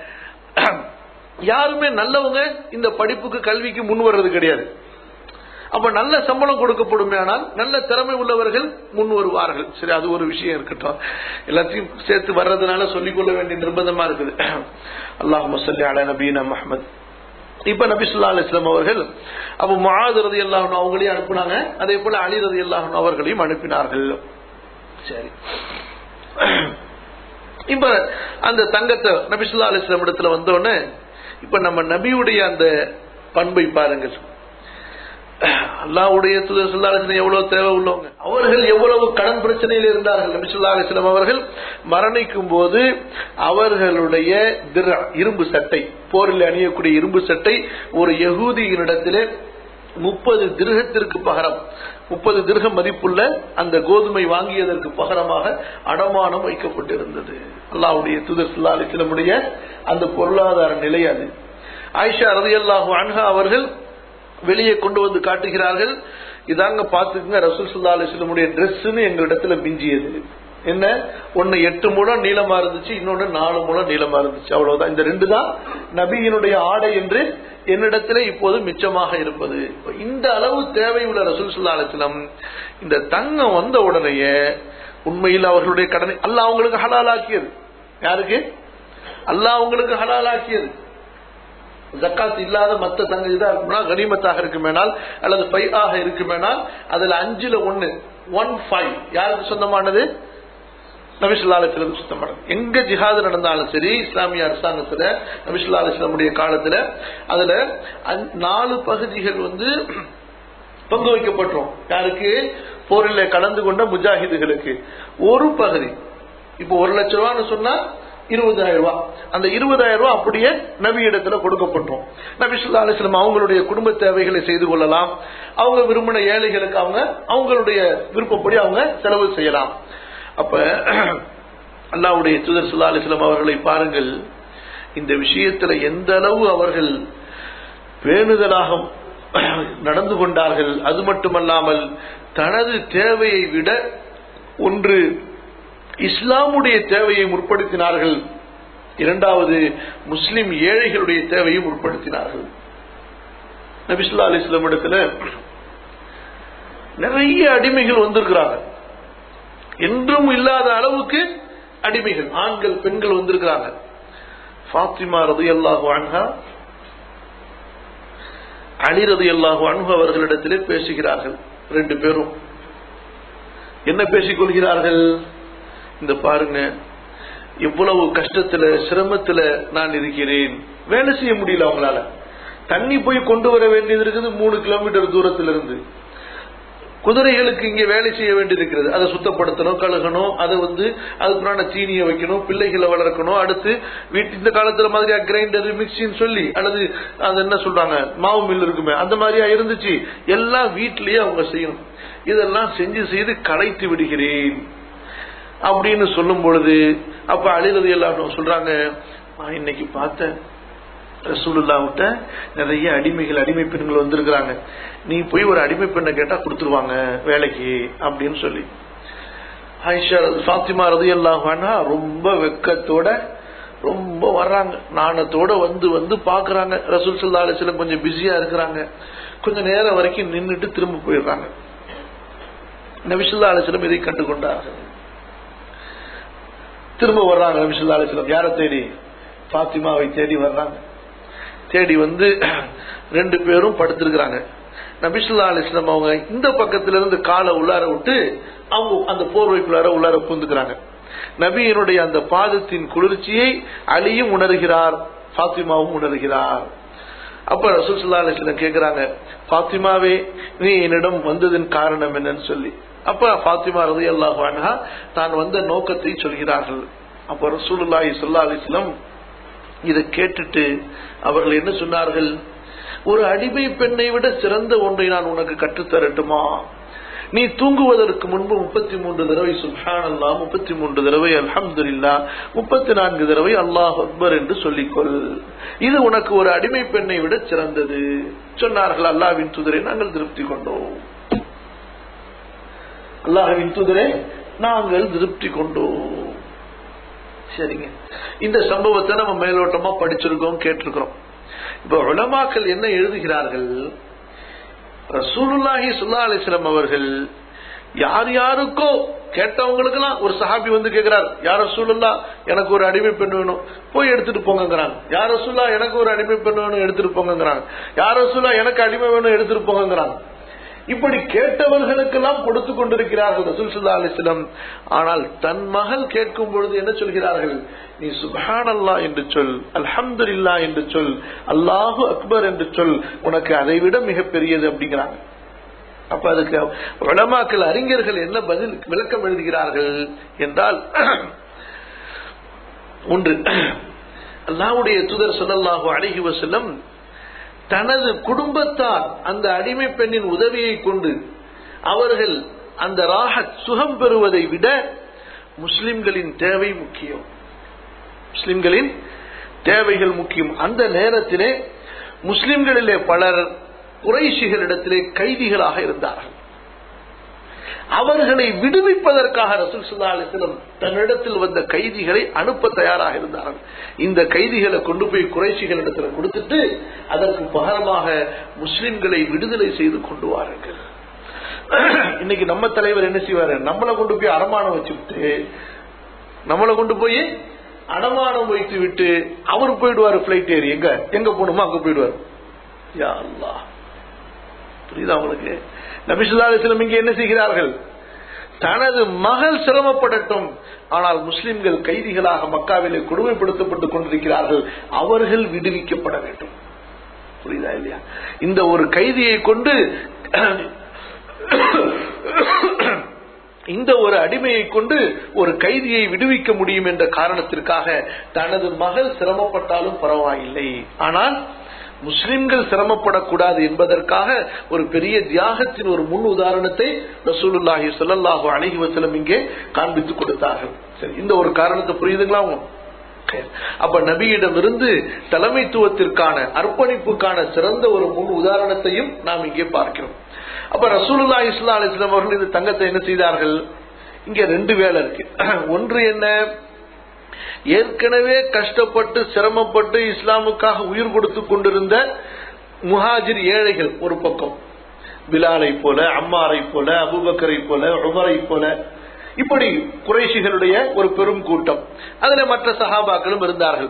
Speaker 1: யாருமே நல்லவங்க இந்த படிப்புக்கு கல்விக்கு முன் வர்றது கிடையாது. அப்ப நல்ல சம்பளம் கொடுக்கப்படும். ஆனால் நல்ல திறமை உள்ளவர்கள் முன் வருவார்கள். சரி, அது ஒரு விஷயம் இருக்கட்டும். எல்லாத்தையும் சேர்த்து வர்றதுனால சொல்லிக்கொள்ள வேண்டிய நிர்பந்தமா இருக்குது. அல்லாஹும்ம ஸல்லி அலா நபியினா முஹம்மத். இப்ப நபி ஸல்லல்லாஹு அலைஹி வஸல்லம் அவர்கள் அப்ப முஆத் ரலியல்லாஹு அன்ஹு அவங்களையும் அனுப்புனாங்க. அதே போல அலி ரலியல்லாஹு அன்ஹு அவர்களையும் அனுப்பினார்கள். சரி, இப்ப அந்த தங்கத்தை நபி ஸல்லல்லாஹு அலைஹி வஸல்லம் இடத்துல வந்தோடனே இப்ப நம்ம நபியுடைய அந்த பண்பை பாருங்கள். அல்லாஹ்வுடைய தூதர் ஸல்லல்லாஹு அலைஹி வஸல்லம் எவ்வளவு தேவை உள்ளவங்க, அவர்கள் எவ்வளவு கடன் பிரச்சனையில் இருந்தார்கள். நபி ஸல்லல்லாஹு அலைஹி வஸல்லம் அவர்கள் மரணிக்கும் போது அவர்களுடைய இரும்பு சட்டை, போரில் அணியக்கூடிய இரும்பு சட்டை ஒரு யகூதியினிடத்திலே முப்பது திர்ஹத்திற்கு பகரம், முப்பது திர்ஹம் மதிப்புள்ள அந்த கோதுமை வாங்கியதற்கு பகரமாக அடமானம் வைக்கப்பட்டிருந்தது. அல்லாஹ்வுடைய தூதர் ஸல்லல்லாஹு அலைஹி வஸல்லம் அந்த பொருளாதார நிலை அது. ஆயிஷா ரலியல்லாஹு அன்ஹா அவர்கள் வெளியே கொண்டு வந்து காட்டுகிறார்கள். இதாங்க பாத்துக்குங்க ரசூல் ஸல்லல்லாஹு அலைஹி வஸல்லம் டிரெஸ்ன்னு எங்களிடத்துல மிஞ்சியது. என்ன, ஒன்னு எட்டு முழம் நீளமா இருந்துச்சு, இன்னொன்னு நாலு முழம் நீளமா இருந்துச்சு. அவ்வளவுதான். இந்த ரெண்டு தான் நபியினுடைய ஆடை என்று என்னிடத்துல இப்போது மிச்சமாக இருப்பது. இந்த அளவு தேவை உள்ள ரசூல் ஸல்லல்லாஹு அலைஹி வஸல்லம் இந்த தங்கம் வந்த உடனேயே உண்மையில் அவர்களுடைய கடனை அல்லாஹ் அவங்களுக்கு ஹலால் ஆக்கியது. யாருக்கு? அல்லாஹ் அவங்களுக்கு ஹலால் ஆக்கியது. ஜக்காத் இல்லாத மத்த தங்க இதா இருக்கும்னா கனிமத்தாக இருக்குமேனால் அல்லது பைஆக இருக்குமேனால் அதுல அஞ்சுல ஒண்ணு ஒன் ஃபைவ் யாருக்கு சொந்தமானது? நபி ஸல்லல்லாஹு அலைஹி வஸல்லம் சொந்தமானது. எங்க ஜிஹாது நடந்தாலும் சரி இஸ்லாமிய அரசாங்கத்துல நபி ஸல்லல்லாஹு அலைஹி வஸல்லம் உடைய காலத்துல அதுல நாலு பகுதிகள் வந்து பங்கு வைக்கப்பட்டோம். யாருக்கு? போரில் கலந்து கொண்ட முஜாஹிதுகளுக்கு ஒரு பகுதி. இப்போ ஒரு லட்சம் ரூபான்னு சொன்னா இருபதாயிரம் ரூபாய், அந்த இருபதாயிரம் ரூபாய் அப்படியே நபி இடத்துல கொடுக்கப்பட்டோம். நபி ஸல்லல்லாஹு அலைஹி வஸல்லம் அவங்களுடைய குடும்ப தேவைகளை செய்து கொள்ளலாம், அவங்க விரும்பின ஏழைகளுக்கு அவங்க அவங்களுடைய விருப்பப்படி அவங்க செலவு செய்யலாம். அப்ப அல்லாஹ்வுடைய தூதர் ஸல்லல்லாஹு அலைஹி வஸல்லம் அவர்களை பாருங்கள், இந்த விஷயத்துல எந்த அளவு அவர்கள் பேணுதலாக நடந்து கொண்டார்கள். அது மட்டுமல்லாமல் தனது தேவையை விட ஒன்று இஸ்லாமுடைய தேவையை முற்படுத்தினார்கள், இரண்டாவது முஸ்லிம் ஏழைகளுடைய தேவையை முற்படுத்தினார்கள். நபி ஸல்லல்லாஹு அலைஹி வஸல்லம் இடத்துல நிறைய அடிமைகள் வந்திருக்கிறாங்க, என்றும் இல்லாத அளவுக்கு அடிமைகள் ஆண்கள் பெண்கள் வந்திருக்கிறாங்க. ஃபாத்திமா ரலியல்லாஹு அன்ஹா அலி ரலியல்லாஹு அன்ஹு அவர்களிடத்திலே பேசுகிறார்கள். ரெண்டு பேரும் என்ன பேசிக் கொள்கிறார்கள்? இந்த பாருங்க, எவ்வளவு கஷ்டத்துல சிரமத்துல நான் இருக்கிறேன், வேலை செய்ய முடியல, அவங்களால தண்ணி போய் கொண்டு வர வேண்டியது இருக்குது மூணு கிலோமீட்டர் தூரத்துல இருந்து, குதிரைகளுக்கு இங்கே வேலை செய்ய வேண்டியிருக்கிறது, அதை சுத்தப்படுத்தணும், கழுகணும், அதை வந்து அதுக்குறான தீனியை வைக்கணும், பிள்ளைகளை வளர்க்கணும், அடுத்து வீட்டு இந்த காலத்துல மாதிரியா கிரைண்டர் மிக்சின்னு சொல்லி அல்லது அது என்ன சொல்றாங்க மாவு மில் இருக்குமே அந்த மாதிரியா இருந்துச்சு, எல்லாம் வீட்டிலேயே அவங்க செய்யணும். இதெல்லாம் செஞ்சு செய்து களைத்து விடுகிறேன் அப்படின்னு சொல்லும் பொழுது அப்ப அலி ரலியல்லாஹு அன்ஹு சொல்றாங்க, நான் இன்னைக்கு பார்த்தேன் ரசூலுல்லாஹ்ட்ட நிறைய அடிமைகள் அடிமை பெண்கள் வந்திருக்கிறாங்க, நீ போய் ஒரு அடிமை பெண்ணை கேட்டா கொடுத்துருவாங்க வேலைக்கு அப்படின்னு சொல்லி. ஆயிஷா ஃபாத்திமா ரலியல்லாஹு அன்ஹா ரொம்ப வெக்கத்தோட ரொம்ப வர்றாங்க, நாணத்தோட வந்து வந்து பாக்குறாங்க. ரசூல் ஸல்லல்லாஹு அலைஹி வஸல்லம் கொஞ்சம் பிஸியா இருக்கிறாங்க, கொஞ்ச நேரம் வரைக்கும் நின்றுட்டு திரும்ப போயிடுறாங்க. நபி ஸல்லல்லாஹு அலைஹி வஸல்லம் இதை கண்டு கொண்டார்கள். திரும்ப வர்றாங்க நபி ஸல்லல்லாஹு அலைஹி வஸல்லம், யாரை தேடி? ஃபாத்திமாவை தேடி வர்றாங்க. தேடி வந்து ரெண்டு பேரும் படுத்திருக்கிறாங்க. நபி ஸல்லல்லாஹு அலைஹி வஸல்லம் அவங்க இந்த பக்கத்துல இருந்து காலை உள்ளார விட்டு அவங்க அந்த போர்வைக்குள்ளார உள்ளார பூந்துக்கிறாங்க. நபியினுடைய அந்த பாதத்தின் குளிர்ச்சியை அலியும் உணர்கிறார், ஃபாத்திமாவும் உணர்கிறார். அப்ப ரசூல் ஸல்லல்லாஹு அலைஹி வஸல்லம் கேக்குறாங்க, ஃபாத்திமாவே நீ என்னிடம் வந்ததன் காரணம் என்னன்னு சொல்லி. அப்ப ஃபாத்திமா ரலியல்லாஹு அன்ஹா தான் வந்த நோக்கத்தை சொல்கிறார்கள். அப்ப ரசூலுல்லாஹி ஸல்லல்லாஹு அலைஹி வஸல்லம் இதை கேட்டுட்டு அவர்கள் என்ன சொன்னார்கள், ஒரு அடிமை பெண்ணை விட சிறந்த ஒன்றை நான் உனக்கு கற்றுத்தரட்டுமா? நீ தூங்குவதற்கு முன்பு முப்பத்தி மூன்று தடவை சுப்ஹானல்லாஹ், முப்பத்தி மூன்று தடவை அல்ஹம்துலில்லாஹ், முப்பத்தி நான்கு தடவை அல்லாஹ் அக்பர் என்று சொல்லிக்கொள், இது உனக்கு ஒரு அடிமை பெண்ணை விட சிறந்தது சொன்னார்கள். அல்லாஹ்வின் தூதரை நாங்கள் திருப்தி கொண்டோம், அல்லாஹ்வின் தூதரை நாங்கள் திருப்தி கொண்டோம். சரிங்க, இந்த சம்பவத்தை நம்ம மேலோட்டமா படிச்சிருக்கோம், கேட்டிருக்கிறோம். இப்ப உலமாக்கள் என்ன எழுதுகிறார்கள், ரசூலுல்லாஹி ஸல்லல்லாஹு அலைஹி வஸல்லம் அவர்கள் யார் யாருக்கோ கேட்டவங்களுக்கு எல்லாம் ஒரு சஹாபி வந்து கேட்கிறார், யார் ரசூலுல்லாஹ் எனக்கு ஒரு அடிமை பெண் வேணும் போய் எடுத்துட்டு போங்கிறாங்க, யார் ரசூலுல்லாஹ் எனக்கு ஒரு அடிமை பெண் வேணும் எடுத்துட்டு போங்கிறாங்க, யார் ரசூலுல்லாஹ் எனக்கு அடிமை வேணும் எடுத்துட்டு போங்கிறாங்க. இப்படி கேட்டவர்களுக்கெல்லாம் கொடுத்து கொண்டிருக்கிறார்கள் ரசூல் ஸல்லல்லாஹு அலைஹி வஸல்லம். ஆனால் தன் மகள் கேட்கும் பொழுது என்ன சொல்கிறார்கள், நீ சுப்ஹானல்லாஹ் என்று சொல், அல்ஹம்துலில்லாஹ் என்று சொல், அல்லாஹு அக்பர் என்று சொல், உனக்கு அதை விட மிக பெரியது அப்படிங்கிறாங்க. அப்ப அதுக்கு உலமாக்கள் அறிஞர்கள் என்ன பதில் விளக்கம் எழுதுகிறார்கள் என்றால், ஒன்று அல்லாஹ்வுடைய தூதர் ஸல்லல்லாஹு அலைஹி வஸல்லம் தனது குடும்பத்தார் அந்த அடிமை பெண்ணின் உதவியை கொண்டு அவர்கள் அந்த ராஹத் சுகம் பெறுவதை விட முஸ்லிம்களின் தேவை முக்கியம், முஸ்லிம்களின் தேவைகள் முக்கியம். அந்த நேரத்திலே முஸ்லிம்களிலே பலர் குறைஷிகளிடத்திலே கைதிகளாக இருந்தார்கள். அவர்களை விடுவிப்பதற்காக ரசூல் ஸல்லல்லாஹு அலைஹி வஸல்லம் தன்னிடத்தில் வந்த கைதிகளை அனுப்ப தயாராக இருந்தார்கள். இந்த கைதிகளை கொண்டு போய் குறைஷிகளிடத்தில் கொடுத்துட்டு அதற்கு பகரமாக முஸ்லிம்களை விடுதலை செய்து கொண்டு வாருங்கள். இன்னைக்கு நம்ம தலைவர் என்ன செய்வாரு, நம்மளை கொண்டு போய் அரமானம் வச்சுட்டு நம்மளை கொண்டு போய் அடமானம் வைத்து விட்டு அவர் போயிடுவாரு பிளைட் ஏறி, எங்க எங்க போகணுமோ அங்க போயிடுவார். யா அல்லாஹ், புரியுதா உங்களுக்கு? நபி ஸல்லல்லாஹு அலைஹி வஸல்லம் இங்கே என்ன செய்கிறார்கள்? தனது மகள் சிரமப்படட்டும், ஆனால் முஸ்லிம்கள் கைதிகளாக மக்காவிலே கொடுமைப்படுத்தப்பட்டுக் கொண்டிருக்கிறார்கள், அவர்கள் விடுவிக்கப்பட வேண்டும். புரியுதா இல்லையா? இந்த ஒரு கைதியை கொண்டு, இந்த ஒரு அடிமையை கொண்டு ஒரு கைதியை விடுவிக்க முடியும் என்ற காரணத்திற்காக தனது மகள் சிரமப்பட்டாலும் பரவாயில்லை, ஆனால் முஸ்லிம்கள் சிரமப்படக்கூடாது என்பதற்காக ஒரு பெரிய தியாகத்தின் ஒரு முன் உதாரணத்தை ரசூலுல்லாஹி ஸல்லல்லாஹு அலைஹி வஸல்லம் இங்கே காண்பித்துக் கொடுத்தார்கள். சரி, இந்த ஒரு காரணத்தை புரியுதுங்களா? அப்ப நபியிடம் இருந்து தலைமைத்துவத்திற்கான அர்ப்பணிப்புக்கான சிறந்த ஒரு முன் உதாரணத்தையும் நாம் இங்கே பார்க்கிறோம். அப்ப ரசூலுல்லாஹி ஸல்லல்லாஹு அலைஹி வஸல்லம் அவர்கள் இந்த தங்கத்தை என்ன செய்தார்கள்? இங்க ரெண்டு வேலை இருக்கு. ஒன்று என்ன, ஏற்கனவே கஷ்டப்பட்டு சிரமப்பட்டு இஸ்லாமுக்காக உயிர் கொடுத்து கொண்டிருந்த முஹாஜிர் ஏழைகள் ஒரு பக்கம், பிலாலை போல, அம்மாரை போல, அபூபக்கரை போல, உமரை போல, இப்படி குறைஷிகளுடைய ஒரு பெரும் கூட்டம், அதுல மற்ற சஹாபாக்களும் இருந்தார்கள்.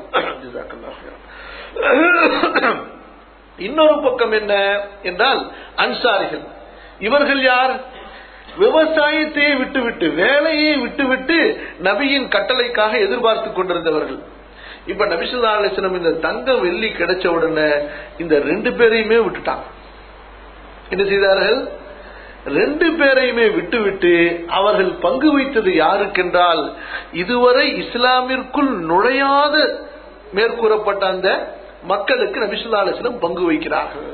Speaker 1: இன்னொரு பக்கம் என்ன என்றால் அன்சாரிகள். இவர்கள் யார்? விவசாயத்தையே விட்டுவிட்டு, வேலையை விட்டுவிட்டு நபியின் கட்டளைக்காக எதிர்பார்த்து கொண்டிருந்தவர்கள். இப்ப நபி ஸல்லல்லாஹு அலைஹி வஸல்லம் இந்த தங்கம் வெள்ளி கிடைச்ச உடனே இந்த ரெண்டு பேரையுமே விட்டுட்டாங்க. என்ன செய்தார்கள்? ரெண்டு பேரையுமே விட்டுவிட்டு அவர்கள் பங்கு வைத்தது யாருக்கென்றால், இதுவரை இஸ்லாமிற்குள் நுழையாத மேற்கூறப்பட்ட அந்த மக்களுக்கு நபி ஸல்லல்லாஹு அலைஹி வஸல்லம் பங்கு வைக்கிறார்கள்.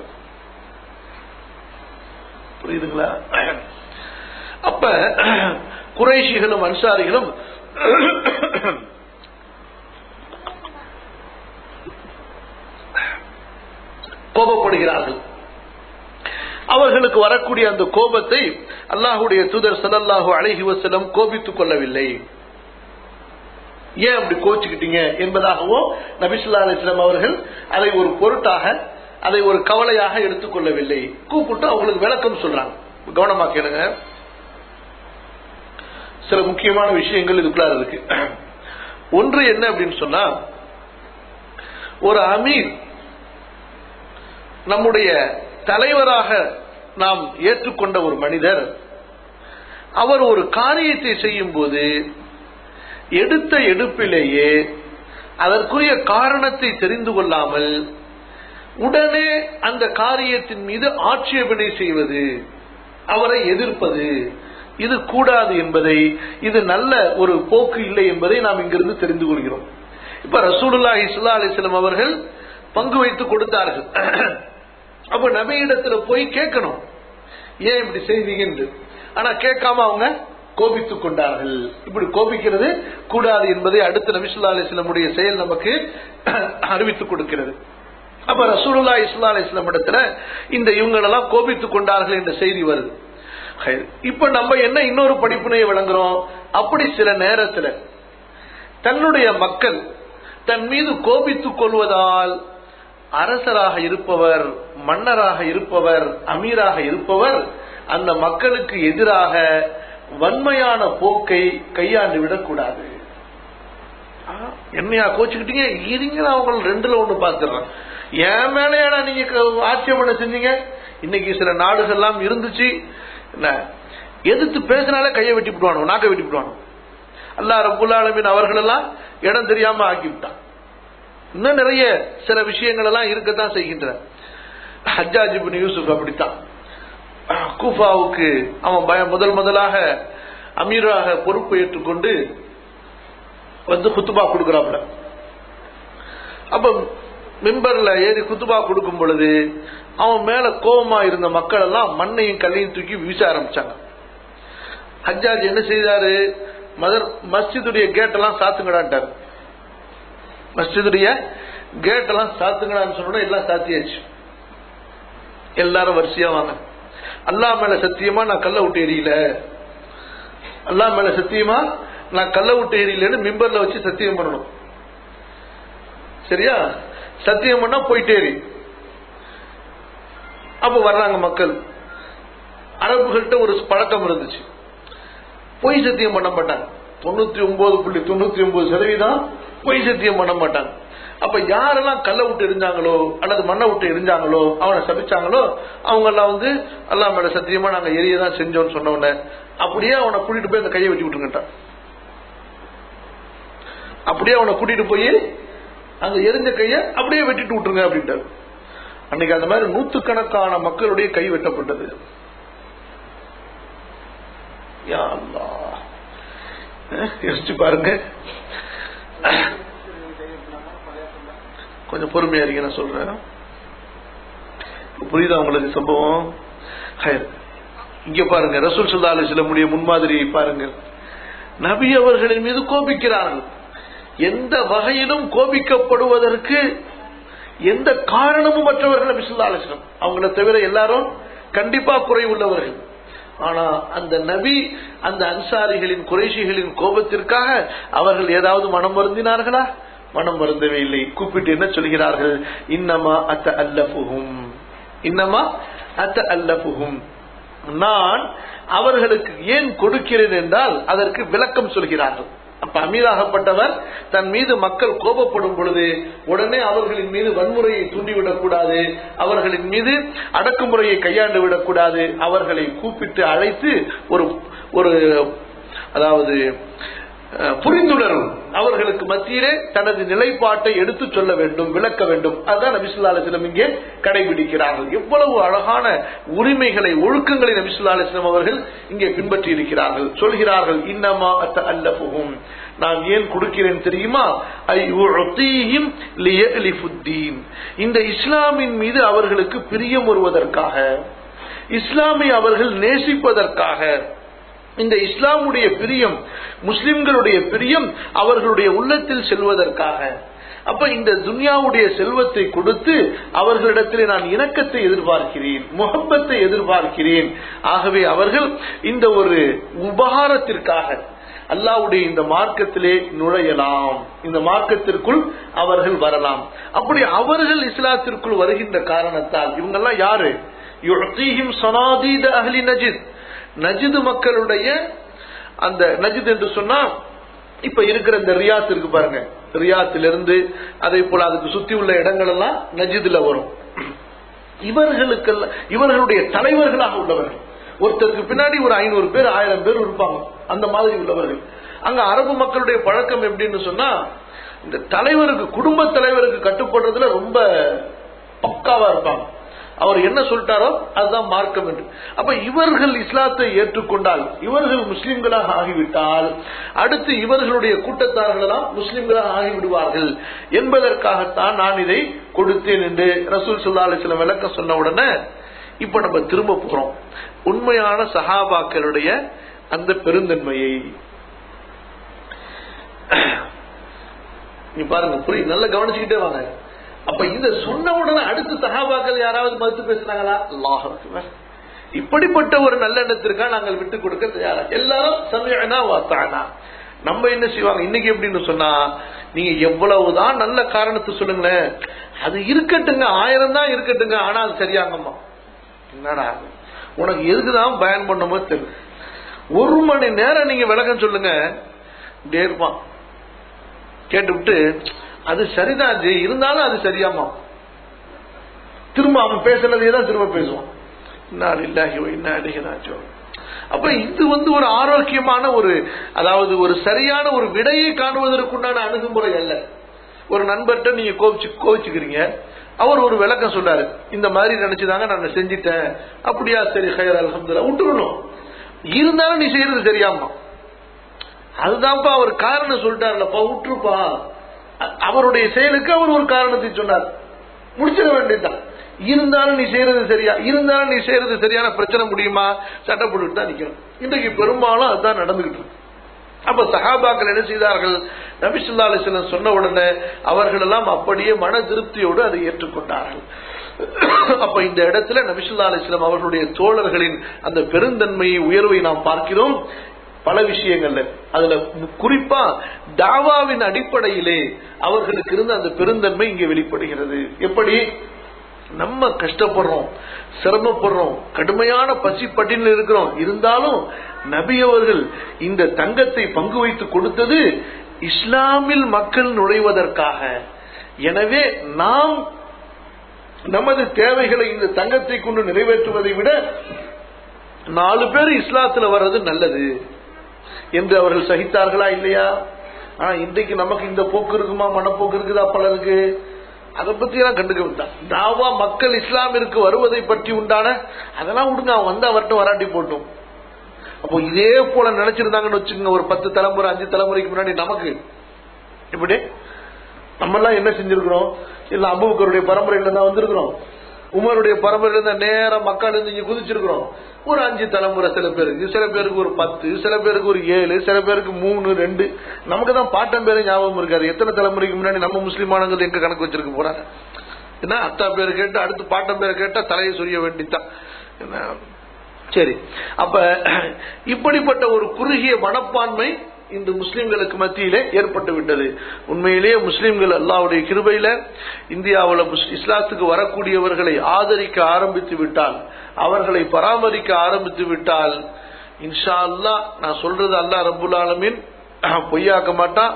Speaker 1: புரியுதுங்களா? அப்ப குறைஷிகளும் அன்சாரிகளும் கோபப்படுகிறார்கள். அவர்களுக்கு வரக்கூடிய அந்த கோபத்தை அல்லாஹ்வுடைய தூதர் ஸல்லல்லாஹு அலைஹி வஸல்லம் கோபித்துக் கொள்ளவில்லை. ஏன் அப்படி கோச்சுக்கிட்டீங்க என்பதாகவும் நபி ஸல்லல்லாஹு அலைஹி வஸல்லம் அவர்கள் அதை ஒரு பொருட்டாக, அதை ஒரு கவலையாக எடுத்துக்கொள்ளவில்லை. கூப்பிட்டு அவங்களுக்கு விளக்கம் சொல்றாங்க. கவனமா கேளுங்க, சில முக்கியமான விஷயங்கள் இதுக்குள்ள இருக்கு. ஒன்று என்ன அப்படின்னு சொன்னா, ஒரு அமீர், நம்முடைய தலைவராக நாம் ஏற்றுக்கொண்ட ஒரு மனிதர், அவர் ஒரு காரியத்தை செய்யும் போது எடுத்த எடுப்பிலேயே அதற்குரிய காரணத்தை தெரிந்து கொள்ளாமல் உடனே அந்த காரியத்தின் மீது ஆட்சேபனை செய்வது, அவரை எதிர்ப்பது, இது கூடாது என்பதை, இது நல்ல ஒரு போக்கு இல்லை என்பதை நாம் இங்கிருந்து தெரிந்து கொள்கிறோம். இப்ப ரசூலுல்லாஹி ஸல்லல்லாஹு அலைஹி வஸல்லம் அவர்கள் பங்கு வைத்து கொடுத்தார்கள். அப்ப நபியிடத்துல போய் கேட்கணும், ஏன் இப்படி செய்வீங்க? ஆனா கேட்காம அவங்க கோபித்துக் கொண்டார்கள். இப்படி கோபிக்கிறது கூடாது என்பதை அடுத்த நபி ஸல்லல்லாஹு அலைஹி வஸல்லம் உடைய செயல் நமக்கு அறிவித்துக் கொடுக்கிறது. அப்ப ரசூலுல்லாஹி ஸல்லல்லாஹு அலைஹி வஸல்லம் இடத்துல இந்த இவங்களெல்லாம் கோபித்துக் கொண்டார்கள் என்ற செய்தி வருது. இப்ப நம்ம என்ன இன்னொரு படிப்பினையை வழங்குறோம், அப்படி சில நேரத்தில் தன்னுடைய மக்கள் தன் மீது கோபித்துக் கொள்வதால் அரசராக இருப்பவர், மன்னராக இருப்பவர், அமீராக இருப்பவர் அந்த மக்களுக்கு எதிராக வன்மையான போக்கை கையாண்டு விடக்கூடாது. என்னையா கோச்சுக்கிட்டீங்க, இருங்க அவங்க ரெண்டுல ஒண்ணு பாத்துறான், என் மேலையாடா நீங்க ஆட்சேபனை செஞ்சீங்க. இன்னைக்கு சில நாடுகள்லாம் இருந்துச்சு, என்ன எதிர்த்து பேசினாலே கையை வெட்டி விடுவானோ, நாக்கை வெட்டி விடுவானோ. அல்லாஹ் ரப்புல் ஆலமீன் அவர்கள் எல்லாம் இடம் தெரியாம ஆக்கி விட்டான். இன்னும் நிறைய சில விஷயங்கள் எல்லாம் இருக்கத்தான் செய்கின்றன. ஹஜ்ஜாஜ் இப்னு யூசுப் அப்படித்தான். கூஃபாவுக்கு அவன் முதல் முதலாக அமீராக பொறுப்பு ஏற்றுக்கொண்டு வந்து குத்துபா கொடுக்கிறாப்ல. அப்ப மிம்பர்ல ஏறி குத்துபா கொடுக்கும் பொழுது அவன் மேல கோபமா இருந்த மக்கள் எல்லாம் மண்ணையும் கல்லையும் தூக்கி வீச ஆரம்பிச்சாங்க. ஹஜ்ஜாஜ் என்ன செய்தாரு, மஸ்ஜிதுடைய கேட் எல்லாம் சாத்துங்கடான்ட்டாரு. மஸ்ஜிதுடைய கேட் எல்லாம் சாத்துங்கடான்னு சொன்ன எல்லாம் சாத்தியாச்சு. எல்லாரும் வரிசையா வாங்க, அல்லாஹ் மேல சத்தியமா நான் கல்ல விட்டு எரியல, அல்லாஹ் மேல சத்தியமா நான் கல்ல விட்டு எரியலன்னு மிம்பர்ல வச்சு சத்தியம் பண்ணணும். சரியா? சத்தியம் பண்ணா போயிட்டே எரி. அப்ப வர்றாங்க மக்கள். அரபுகள்கிட்ட ஒரு பழக்கம் இருந்துச்சு, பொய் சத்தியம் பண்ண மாட்டாங்க. தொண்ணூத்தி ஒன்பது புள்ளி தொண்ணூத்தி ஒன்பது சதவீதம் பொய் சத்தியம் பண்ண மாட்டாங்க. அப்ப யாரெல்லாம் கல்லை விட்டு எரிஞ்சாங்களோ அல்லது மண்ணை விட்டு எரிஞ்சாங்களோ அவனை சபிச்சாங்களோ அவங்க எல்லாம் வந்து அல்லாஹ் மேல சத்தியமா நாங்க எரியதான் செஞ்சோம்னு சொன்னவன அப்படியே அவனை கூட்டிட்டு போய் அந்த கையை வெட்டி விட்டுருங்கட்டான். அப்படியே அவனை கூட்டிட்டு போய் அந்த எரிஞ்ச கைய அப்படியே வெட்டிட்டு விட்டுருங்க அப்படின்ட்டாரு. அன்னைக்கு அந்த மாதிரி நூத்துக்கணக்கான மக்களுடைய கை வெட்டப்பட்டது. யா அல்லாஹ், யோசிச்சு பாருங்க. கொஞ்சம் பொறுமையா இருக்க நான் சொல்றேன். புரியுதா உங்களுக்கு சம்பவம்? இங்க பாருங்க, ரசூல் ஸல்லல்லாஹு அலைஹி வஸல்லம் முன்மாதிரியை பாருங்க. நபி அவர்களின் மீது கோபிக்கிறார்கள். எந்த வகையிலும் கோபிக்கப்படுவதற்கு எந்த காரணமும் மற்றவர்கள் நபி ஸல்லல்லாஹு அலைஹி வஸல்லம் அவங்கள தவிர எல்லாரும் கண்டிப்பா குறை உள்ளவர்கள். ஆனா அந்த நபி அந்த அன்சாரிகளின் குறைஷிகளின் கோபத்திற்காக அவர்கள் ஏதாவது மனம் வருந்தினார்களா? மனம் வருந்தவே இல்லை. கூப்பிட்டு என்ன சொல்கிறார்கள்? இன்னமா அத்த அல்லஃபுஹும், இன்னமா அத்த அல்லஃபுஹும், நான் அவர்களுக்கு ஏன் கொடுக்கிறேன் என்றால் அதற்கு விளக்கம் சொல்கிறார்கள். அப்ப அமீராகப்பட்டவர் தன் மீது மக்கள் கோபப்படும் பொழுது உடனே அவர்களின் மீது வன்முறையை தூண்டிவிடக் கூடாது, அவர்களின் மீது அடக்குமுறையை கையாண்டு விடக்கூடாது. அவர்களை கூப்பிட்டு அழைத்து ஒரு ஒரு அதாவது புரிந்துணர்வு அவர்களுக்கு மத்தியிலே தனது நிலைப்பாட்டை எடுத்து சொல்ல வேண்டும், விளக்க வேண்டும். அதுதான் நபி ஸல்லல்லாஹு அலைஹி வஸல்லம் இங்கே கடைபிடிக்கிறார்கள். எவ்வளவு அழகான உரிமைகளை, ஒழுக்கங்களை நபி ஸல்லல்லாஹு அலைஹி வஸல்லம் அவர்கள் இங்கே பின்பற்றி இருக்கிறார்கள். சொல்கிறார்கள், இன்னமா அத்தஅல்லஃபுஹும், நான் ஏன் கொடுக்கிறேன் தெரியுமா? ஐயுஅதீஹிம் லியஅலிஃபுத்தீன், இந்த இஸ்லாமின் மீது அவர்களுக்கு பிரியம் வருவதற்காக, இஸ்லாமை அவர்கள் நேசிப்பதற்காக. இந்த இஸ்லாமுடைய பிரியம், முஸ்லிம்களுடைய பிரியம் அவர்களுடைய உள்ளத்தில் செல்வதற்காக. அப்ப இந்த துன்யாவுடைய செல்வத்தை கொடுத்து அவர்களிடத்திலே நான் இணக்கத்தை எதிர்பார்க்கிறேன், முஹப்பத்தை எதிர்பார்க்கிறேன். ஆகவே அவர்கள் இந்த ஒரு உபகாரத்திற்காக அல்லாஹ்வுடைய இந்த மார்க்கத்திலே நுழையலாம், இந்த மார்க்கத்திற்குள் அவர்கள் வரலாம். அப்படி அவர்கள் இஸ்லாத்திற்குள் வருகின்ற காரணத்தால் இவங்கெல்லாம் யாரு? யுஅதீஹிம் ஸனாதீத அஹ்லி நஜ்த், நஜ்து மக்களுடைய அந்த நஜ்த் என்று சொன்னா இப்ப இருக்கிற இந்த ரியாத் இருக்கு பாருங்க, ரியாத்திலிருந்து அதே போல அதுக்கு சுத்தி உள்ள இடங்கள் எல்லாம் நஜ்துல வரும். இவர்களுக்கு இவர்களுடைய தலைவர்களாக உள்ளவர்கள், ஒருத்தருக்கு பின்னாடி ஒரு ஐநூறு பேர் ஆயிரம் பேர் இருப்பாங்க, அந்த மாதிரி உள்ளவர்கள். அங்க அரபு மக்களுடைய பழக்கம் எப்படின்னு சொன்னா இந்த தலைவருக்கு, குடும்ப தலைவருக்கு கட்டுப்படுறதுல ரொம்ப பக்காவா இருப்பாங்க. அவர் என்ன சொல்லிட்டாரோ அதுதான் மார்க்கம் என்று. அப்ப இவர்கள் இஸ்லாத்தை ஏற்றுக்கொண்டால், இவர்கள் முஸ்லிம்களாக ஆகிவிட்டால் அடுத்து இவர்களுடைய கூட்டத்தார்கள் எல்லாம் முஸ்லிம்களாக ஆகிவிடுவார்கள் என்பதற்காகத்தான் நான் இதை கொடுத்தேன் என்று ரசூல் ஸல்லல்லாஹு அலைஹி வஸல்லம் விளக்கம் சொன்ன உடனே இப்ப நம்ம திரும்ப போறோம் உண்மையான சஹாபாக்களுடைய அந்த பெருந்தன்மையை. நீ பாருங்க, புரியுது, நல்லா கவனிச்சுக்கிட்டே வாங்க. அப்ப இந்த சொன்ன உடனே அடுத்த சஹாபாக்கள் யாராவது மறுத்து பேசுறாங்களா? அல்லாஹ் அக்பர். இப்படிப்பட்ட ஒரு நல்லெண்ணத்திற்கா நாங்கள் விட்டு கொடுக்க தயாரா? எல்லாரும் சமிஅனா வ அத்தானா. நம்ம என்ன செய்வாங்க இன்னைக்கு எப்படின்னு சொன்னா, நீங்க எவ்வளவுதான் நல்ல காரணத்தை சொல்லுங்களேன், அது இருக்கட்டுங்க, ஆயிரம் தான் இருக்கட்டுங்க, ஆனா அது சரியாங்கம்மா. என்னடா உனக்கு எதுக்குதான் பயன் பண்ணுமோ தெரியும், ஒரு மணி நேரம் நீங்க விளக்கம் சொல்லுங்க, இப்படியே இருப்பான். கேட்டுவிட்டு அது சரிதான் ஜி, இருந்தாலும் அது சரியாமா, திரும்ப அவன் பேசுறதே தான் திரும்ப பேசுவான். அப்ப இது வந்து ஒரு ஆரோக்கியமான ஒரு, அதாவது ஒரு சரியான ஒரு விடையை காணுவதற்குண்டான அணுகுமுறை அல்ல. ஒரு நண்பர்கிட்ட நீங்க கோவிச்சு கோவிச்சுக்கிறீங்க, அவர் ஒரு விளக்கம் சொல்றாரு, இந்த மாதிரி நினைச்சுதாங்க நான் செஞ்சிட்டேன், அப்படியா, சரி ஹைர் அல்ஹம்துலில்லாஹ், விட்டுறணும். இருந்தாலும் நீ செய்யறது சரியாமா, அதுதான்ப்பா அவர் காரணம் சொல்லிட்டாருலப்பா, விட்டுருப்பா. அவருடைய செயலுக்கு அவர் ஒரு காரணத்தை சொன்னார், முடிச்சிட வேண்டியதுதான். இருந்தாலும் நீ செய்யறது சரியா, இருந்தாலும் நீ செய்யறது சரியான பிரச்சனை முடியுமா, சட்டை போட்டுட்டு தான் நிக்கணும். இன்றைக்கு பெரும்பாலும் அதுதான் நடந்துகிட்டு இருக்கு. அப்ப சஹாபாக்கள் என்ன செய்தார்கள்? நபி ஸல்லல்லாஹு அலைஹி வஸல்லம் சொன்ன உடனே அவர்கள் எல்லாம் அப்படியே மன திருப்தியோடு அதை ஏற்றுக்கொண்டார்கள். அப்ப இந்த இடத்துல நபி ஸல்லல்லாஹு அலைஹி வஸல்லம் அவர்களுடைய தோழர்களின் அந்த பெருந்தன்மையை, உயர்வை நாம் பார்க்கிறோம் பல விஷயங்கள்ல. அதுல குறிப்பா தாவாவின் அடிப்படையிலே அவர்களுக்கு இருந்த அந்த பெருந்தன்மை இங்கே வெளிப்படுகிறது. எப்படி? நம்ம கஷ்டப்படுறோம், சிரமப்படுறோம், கடுமையான பசி பட்டினில் இருக்கிறோம், இருந்தாலும் நபி அவர்கள் இந்த தங்கத்தை பங்கு வைத்து கொடுத்தது இஸ்லாமில் மக்கள் நுழைவதற்காக. எனவே நாம் நமது தேவைகளை இந்த தங்கத்தை கொண்டு நிறைவேற்றுவதை விட நாலு பேர் இஸ்லாத்துல வர்றது நல்லது என்று அவர்கள் சகித்தார்களா இல்லையா? ஆனா இன்றைக்கு நமக்கு இந்த போக்கு இருக்குமா, மனப்போக்கு இருக்குதா பலருக்கு? அதை பத்தி எல்லாம் கண்டுக்க தாவா மக்கள் இஸ்லாமிற்கு வருவதை பற்றி உண்டான அதெல்லாம் விடுங்க, அவன் வந்து அவர்கிட்ட வராட்டி போட்டோம். அப்போ இதே போல நினைச்சிருந்தாங்கன்னு வச்சுக்கோங்க, ஒரு பத்து தலைமுறை அஞ்சு தலைமுறைக்கு முன்னாடி நமக்கு இப்படி நம்ம எல்லாம் என்ன செஞ்சிருக்கிறோம்? இல்ல அபூபக்கருடைய பரம்பரையில தான் வந்திருக்கிறோம், உமருடைய பரம்பரையில தான் நேரம் மக்கள் இருந்து இங்க குதிச்சிருக்கிறோம். ஒரு அஞ்சு தலைமுறை, சில பேருக்கு சில பேருக்கு ஒரு பத்து, சில பேருக்கு ஒரு ஏழு, சில பேருக்கு மூணு ரெண்டு. நமக்கு தான் பாட்டம் பேரு ஞாபகம் இருக்காது. எத்தனை தலைமுறைக்கு முன்னாடி நம்ம முஸ்லிமானங்கிறது எங்க கணக்கு வச்சிருக்க போறாங்க? ஏன்னா அத்தா பேரு கேட்டு அடுத்து பாட்டம் பேரு கேட்டா தலையை சொரிய வேண்டித்தான். சரி, அப்ப இப்படிப்பட்ட ஒரு குறுகிய மனப்பான்மை இந்த முஸ்லிம்களுக்கு மத்தியிலே ஏற்பட்டு விட்டது. உண்மையிலேயே முஸ்லிம்கள் அல்லாஹ்வுடைய கிருபையில இந்தியாவில் இஸ்லாத்துக்கு வரக்கூடியவர்களை ஆதரிக்க ஆரம்பித்து விட்டால், அவர்களை பராமரிக்க ஆரம்பித்து விட்டால், இன்ஷா அல்லாஹ் நான் சொல்றது அல்லாஹ் ரப்புல் ஆலமீன் பொய்யாக்க மாட்டான்.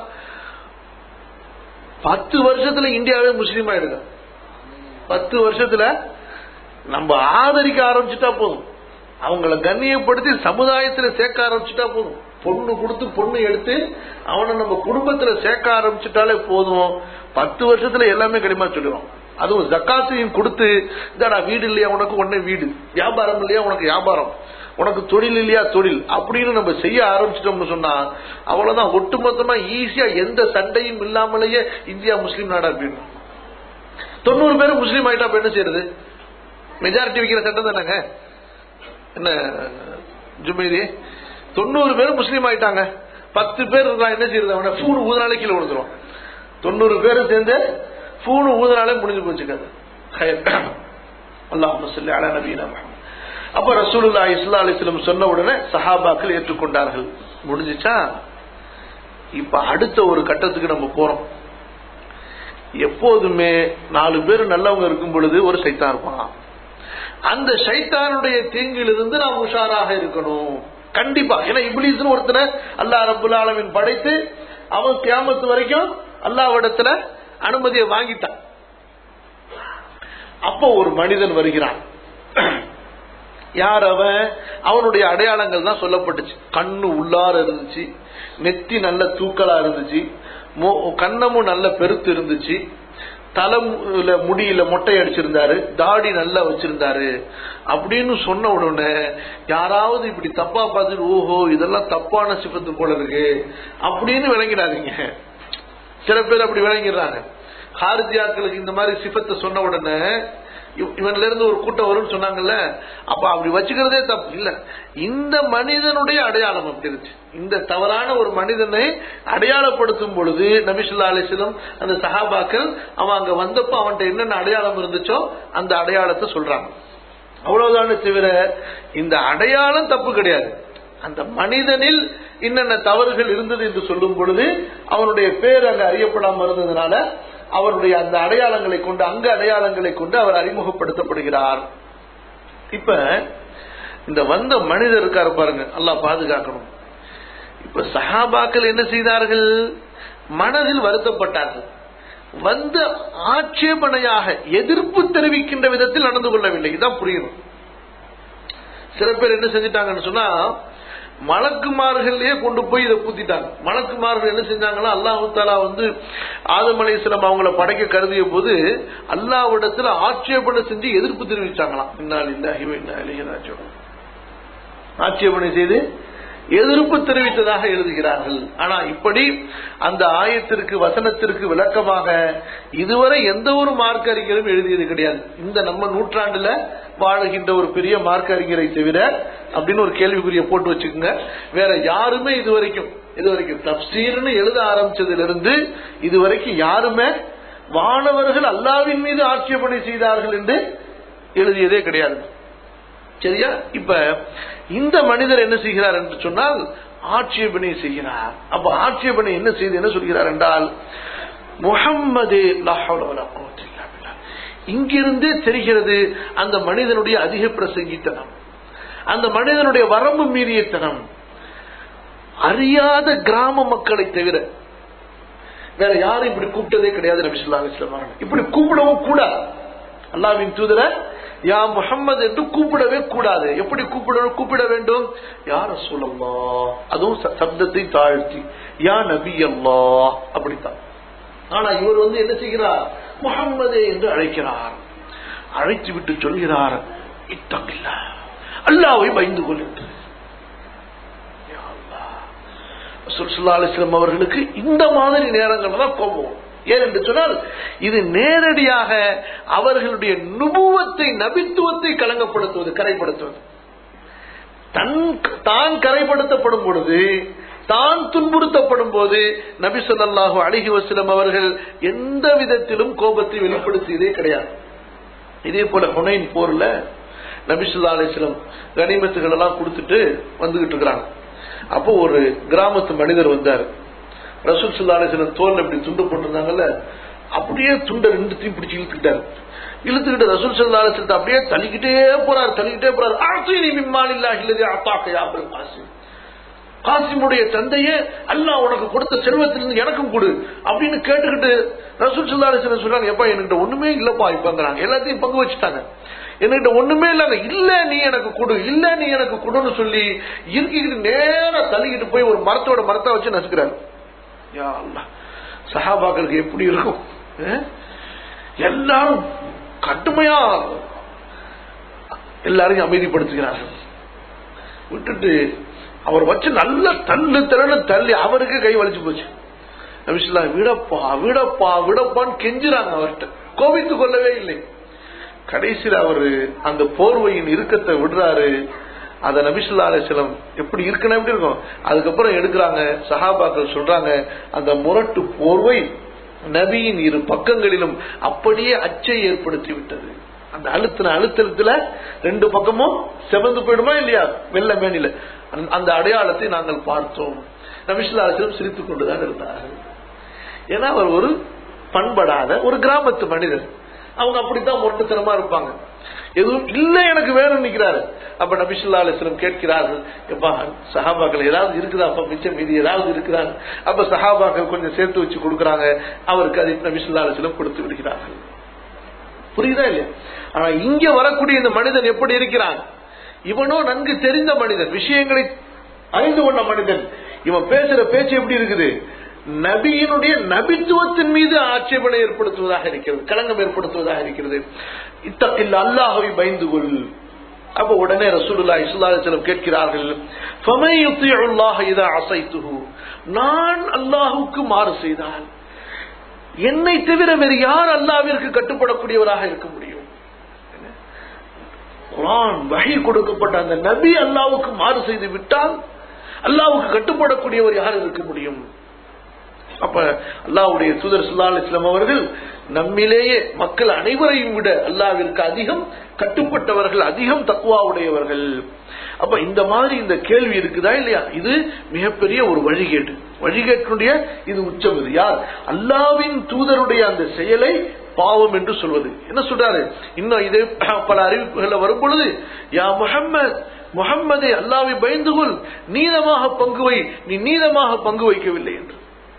Speaker 1: பத்து வருஷத்துல இந்தியாவே முஸ்லீம் ஆயிடுங்க. பத்து வருஷத்துல நம்ம ஆதரிக்க ஆரம்பிச்சுட்டா போதும், அவங்களை கண்ணியப்படுத்தி சமுதாயத்துல சேர்க்க ஆரம்பிச்சுட்டா போதும். பொண்ணு கொடுத்து பொண்ணு எடுத்து அவனை நம்ம குடும்பத்துல சேர்க்க ஆரம்பிச்சுட்டாலே போதும். பத்து வருஷத்துல எல்லாமே கடிமா சொல்லுவான். அதுவும் ஜக்காத்தையும் கொடுத்து, இதாடா வீடு இல்லையா உனக்கு உடனே வீடு, வியாபாரம் இல்லையா உனக்கு வியாபாரம், உனக்கு தொழில் இல்லையா தொழில் அப்படின்னு நம்ம செய்ய ஆரம்பிச்சிட்டோம்னு சொன்னா அவ்வளவுதான். ஒட்டுமொத்தமா ஈஸியா எந்த சண்டையும் இல்லாமலேயே இந்தியா முஸ்லீம் நாடா போயிடும். தொண்ணூறு பேரும் முஸ்லீம் ஆயிட்டா என்ன செய்யறது? மெஜாரிட்டி வைக்கிற சட்டம் தானேங்க. என்ன ஜுமைதி, தொண்ணூறு பேர் முஸ்லீம் ஆயிட்டாங்க, பத்து பேர் என்ன செய்யறது? அவனை பூணு ஊதுனாலே கீழே விழுந்துருவான். தொண்ணூறு பேரும் சேர்ந்து பூணு ஊதுனாலே முடிஞ்சு போச்சுக்காது. அல்லாஹும்ம ஸல்லி அலா நபியினா முஹம்மத். அப்ப ரசூலுல்லாஹி ஸல்லல்லாஹு அலைஹி வஸல்லம் சொன்ன உடனே சஹாபாக்கள் ஏற்றுக்கொண்டார்கள். முடிஞ்சுச்சா? இப்ப அடுத்த ஒரு கட்டத்துக்கு நம்ம போறோம். எப்போதுமே நாலு பேர் நல்லவங்க இருக்கும் பொழுது ஒரு சைத்தான் இருப்பான். அந்த சைத்தானுடைய தீங்கிலிருந்து நாம் உஷாராக இருக்கணும் கண்டிப்பா. ஏன்னா இப்லீஸ்னு ஒருத்தனை அல்லாஹ் ரப்புல் ஆலமீன் படைத்து அவன் கியாமத்து வரைக்கும் அல்லாஹ்விடத்துல அனுமதியை வாங்கிட்டான். அப்போ ஒரு மனிதன் வருகிறான். யார் அவன்? அவனுடைய அடையாளங்கள் தான் சொல்லப்பட்டுச்சு. கண்ணு உள்ளார இருந்துச்சு, நெத்தி நல்ல தூக்கலா இருந்துச்சு, கண்ணமும் நல்ல பெருத்து இருந்துச்சு, தலை முடியில மொட்டை அடிச்சிருந்தாரு, தாடி நல்லா வச்சிருந்தாரு அப்படின்னு சொன்ன உடனே யாராவது இப்படி தப்பா பார்த்துட்டு ஓஹோ இதெல்லாம் தப்பான சிபத்து போல இருக்கு அப்படின்னு விளங்கிடாதீங்க. சில பேர் அப்படி விளங்கிடுறாங்க. ஹாரிஜியாக்களுக்கு இந்த மாதிரி சிபத்தை சொன்ன உடனே இவன்ல இருந்து ஒரு கூட்டம் வரும்னு சொன்னாங்கல்ல, அப்ப அப்படி வச்சுக்கிறதே தப்பு இல்ல. இந்த மனிதனுடைய அடையாளம் அப்படி இருந்துச்சு. இந்த தவறான ஒரு மனிதனை அடையாளப்படுத்தும் பொழுது நபி ஸல்லல்லாஹு அலைஹி வஸல்லம் அந்த சஹாபாக்கள் அவன் அங்க வந்தப்போ அவன்கிட்ட என்னென்ன அடையாளம் இருந்துச்சோ அந்த அடையாளத்தை சொல்றாங்க. அவ்வளவுதானே தவிர இந்த அடையாளம் தப்பு கிடையாது. அந்த மனிதனில் என்னென்ன தவறுகள் இருந்தது என்று சொல்லும் பொழுது அவனுடைய பேர் அங்க அறியப்படாமல் இருந்ததுனால அவருடைய அந்த அடையாளங்களை கொண்டு அங்க அடையாளங்களை கொண்டு அவர் அறிமுகப்படுத்தப்படுகிறார். இப்ப இந்த வந்த மனிதர் இருக்காரு பாருங்க, அல்லாஹ் பாதுகாக்கணும். இப்ப சஹாபாக்கள் என்ன செய்தார்கள்? மனதில் வருத்தப்பட்டார்கள். வந்த ஆட்சேபனையாக எதிர்ப்பு தெரிவிக்கின்ற விதத்தில் நடந்து கொள்ளவில்லை. இதான் புரியணும். சில பேர் என்ன செஞ்சிட்டாங்கன்னு சொன்னா மலக்குமார்களே கொண்டு போய் இதை பூத்திட்டாங்க. மலக்குமார்கள் என்ன செஞ்சாங்களா, அல்லாஹு தாலா வந்து ஆதம் அலைஹிஸ்ஸலாம் அவங்கள படைக்க கருதிய போது அல்லாஹ்விடத்துல ஆட்சேபனை செஞ்சு எதிர்ப்பு தெரிவிச்சாங்களாம். இன்னா லில்லாஹி வ இன்னா இலைஹி ராஜிஊன். ஆட்சேபனை செய்து எதிர்ப்பு தெரிவித்ததாக எழுதுகிறார்கள். ஆனா இப்படி அந்த ஆயத்திற்கு வசனத்திற்கு விளக்கமாக இதுவரை எந்த ஒரு மார்க்க அறிஞரும் எழுதியது கிடையாது. இந்த நம்ம நூற்றாண்டுல வாழுகின்ற ஒரு பெரிய மார்க்க அறிஞரை தவிர அப்படின்னு ஒரு கேள்விக்குரிய போட்டு வச்சுக்கோங்க. வேற யாருமே இதுவரைக்கும் இதுவரைக்கும் தப்சீர்னு எழுத ஆரம்பிச்சதிலிருந்து இதுவரைக்கும் யாருமே வானவர்கள் அல்லாஹ்வின் மீது ஆட்சேபனை செய்தார்கள் என்று எழுதியதே கிடையாது. சரியா? இப்ப இந்த மனிதர் என்ன செய்கிறார் என்று சொன்னால் ஆட்சேபனை செய்கிறார். அப்ப ஆட்சேபனை என்ன செய்து என்ன சொல்கிறார் என்றால் முஹம்மது லா ஹவ்ல வலா குவத்த இல்லா பில்லாஹ். இங்கிருந்தே தெரிகிறது அந்த மனிதனுடைய அதிக பிரசங்கித்தனம், அந்த மனிதனுடைய வரம்பு மீறியத்தனம். அறியாத கிராம மக்களை தவிர வேற யாரும் இப்படி கூப்பிட்டதே கிடையாது நபி ஸல்லல்லாஹு அலைஹி வஸல்லம். இப்படி கூப்பிடவும் கூடாது. அல்லாஹ்வின் தூதரை யா முஹம்மது என்று கூப்பிடவே கூடாது. எப்படி கூப்பிட கூப்பிட வேண்டும்? யா ரசூலல்லாஹ், அதுவும் சப்தத்தை தாழ்த்தி, யா நபி அல்லாஹ், அப்படித்தான். ஆனா இவர் வந்து என்ன செய்கிறார்? முஹம்மதே என்று அழைக்கிறார். அழைத்து விட்டு சொல்கிறார், இத்தகில்லாஹ், அல்லாஹ்வை பயந்து கொள் என்று. யா அல்லாஹ், ரசூல் ஸல்லல்லாஹு அலைஹி வஸல்லம் அவர்களுக்கு இந்த மாதிரி நேரங்கள் தான் கோபம். ஏன் என்று சொன்னால் இது நேரடியாக அவர்களுடைய நுபுவத்தை, நபித்துவத்தை கலங்கப்படுத்துவது, கரைப்படுத்துவது. தான் கரைப்படுத்தப்படும் பொழுது, தான் துன்புறுத்தப்படும் போது நபி ஸல்லல்லாஹு அலைஹி வஸல்லம் அவர்கள் எந்த விதத்திலும் கோபத்தை வெளிப்படுத்தியதே கிடையாது. இதே போல ஹுனைன் போர்ல நபி ஸல்லல்லாஹு அலைஹி வஸல்லம் கனிமத்துகள் எல்லாம் கொடுத்துட்டு வந்துகிட்டு இருக்கிறாங்க. அப்போ ஒரு கிராமத்து மனிதர் வந்தார். ரசூல் ஸல்லல்லாஹு அலைஹி வஸல்லம் தோல்ல இப்படி துண்டு போட்டிருந்தாங்கல்ல, அப்படியே துண்டை ரெண்டுத்தையும் பிடிச்சி இழுத்துக்கிட்டாரு. இழுத்துக்கிட்டு ரசூல் ஸல்லல்லாஹு அலைஹி வஸல்லம் அப்படியே தள்ளிக்கிட்டே போறாரு தள்ளிக்கிட்டே போறாரு ஆஸினி மிம்மாலில்லாஹி அல்லதி அத்தாக யா அபுல் காசிம், காசிமுடைய தந்தையே அல்லாஹ் உனக்கு கொடுத்த செல்வத்திலிருந்து எனக்கும் கொடு அப்படின்னு கேட்டுக்கிட்டு ரசூல் ஸல்லல்லாஹு அலைஹி வஸல்லம் சொல்றாங்க, எப்பா என்கிட்ட ஒண்ணுமே இல்லப்பா இப்பங்கிறாங்க. எல்லாத்தையும் பங்கு வச்சுட்டாங்க. என்கிட்ட ஒண்ணுமே இல்லங்க, இல்ல நீ எனக்கு கொடு, இல்ல நீ எனக்கு கொடுன்னு சொல்லி இருக்கிட்டு நேரா தள்ளிக்கிட்டு போய் ஒரு மரத்தோட மரத்தை வச்சு நசுக்கிறாரு. யா அல்லாஹ், சஹாபாக்களுக்கு எப்படி இருக்கும்? எல்லாரும் கடுமையா எல்லாரையும் அமைதிப்படுத்துகிறார்கள். விட்டுட்டு அவர் வச்சு நல்ல தள்ளு தள்ளு தள்ளி அவருக்கு கை வலிச்சு போச்சு. நபி ஸல்லல்லாஹு அலைஹி வஸல்லம் விடப்பா விடப்பா விடப்பான்னு கெஞ்சுறாங்க. அவர்கிட்ட கோபித்துக் கொள்ளவே இல்லை. கடைசியில் அவரு அந்த போர்வையின் இறுக்கத்தை விடுறாரு. அத நபி ஸல்லல்லாஹு அலைஹி வஸல்லம் எப்படி இருக்குன்னு எப்படி இருக்கும், அதுக்கப்புறம் எடுக்கிறாங்க. சஹாபாக்கள் சொல்றாங்க, அந்த முரட்டு போர்வை நபியின் இரு பக்கங்களிலும் அப்படியே அச்சை ஏற்படுத்தி விட்டது. அந்த அழுத்தின அழுத்தத்துல ரெண்டு பக்கமும் செவந்து போயிடுமா இல்லையா, வெள்ள மேனில அந்த அடையாளத்தை நாங்கள் பார்த்தோம். நபி ஸல்லல்லாஹு அலைஹி வஸல்லம் சிரித்துக் கொண்டுதான் இருந்தார்கள். ஏன்னா அவர் ஒரு பண்படாத ஒரு கிராமத்து மனிதர். அவங்க அப்படித்தான் முரட்டுத்தனமா இருப்பாங்க. எதுவும் இல்ல எனக்கு வேணும் நிக்கிறாரு. அப்ப நபி ஸல்லல்லாஹு அலைஹி வஸல்லம் கேட்கிறார்கள், எப்பா சஹாபாக்கள் ஏதாவது இருக்குதா, அப்ப மிச்சம் மீதி ஏதாவது இருக்குதான். அப்ப சஹாபாக்கள் கொஞ்சம் சேர்த்து வச்சு கொடுக்குறாங்க. அவருக்கு அதை நபி ஸல்லல்லாஹு அலைஹி வஸல்லம் கொடுத்து விடுகிறார்கள். புரியுதா இல்லையா? ஆனா இங்க வரக்கூடிய இந்த மனிதன் எப்படி இருக்கிறான்? இவனோ நன்கு தெரிந்த மனிதன், விஷயங்களை அறிந்து கொண்ட மனிதன். இவன் பேசுற பேச்சு எப்படி இருக்குது? நபியினுடைய நபித்துவத்தின் மீது ஆட்சேபனை ஏற்படுத்துவதாக இருக்கிறது, களங்கம் ஏற்படுத்துவதாக இருக்கிறது. இத்தகில் அல்லாஹ்வை பயந்து கொள். அப்ப உடனே ரசூலுல்லாஹி ஸல்லல்லாஹு அலைஹி வஸல்லம் கேட்கிறார்கள், ஃபமை யுத்தியுல்லாஹ இதா அஸைதுஹு, நான் அல்லாஹ்வுக்கு மாறு செய்தால் என்னை தவிர வேறு யார் அல்லாஹ்விற்கு கட்டுப்படக்கூடியவராக இருக்க முடியும்? குர்ஆன் வஹி கொடுக்கப்பட்ட அந்த நபி அல்லாஹ்வுக்கு மாறு செய்து விட்டால் அல்லாஹ்வுக்கு கட்டுப்படக்கூடியவர் யார் இருக்க முடியும்? அப்ப அல்லாஹ்வுடைய தூதர் ஸல்லல்லாஹு அலைஹி வஸல்லம் அவர்கள் நம்மிலேயே மக்கள் அனைவரையும் விட அல்லாஹ்விற்கு அதிகம் கட்டுப்பட்டவர்கள், அதிகம் தக்வா உடையவர்கள். அப்ப இந்த மாதிரி இந்த கேள்வி இருக்குதா இல்லையா? இது மிகப்பெரிய ஒரு வழிகேடு. வழிகேட்டுடைய இது உச்சம். இது யார்? அல்லாஹ்வின் தூதருடைய அந்த செயலை பாவம் என்று சொல்வது. என்ன சொல்றாரு? இன்னும் இது பல அறிவிப்புகள் வரும் பொழுது, யா முஹம்மத், முஹம்மதே அல்லாஹ்வை பயந்து கொள், நீதமாக பங்கு வை, நீ நீதமாக பங்கு வைக்கவில்லை என்று.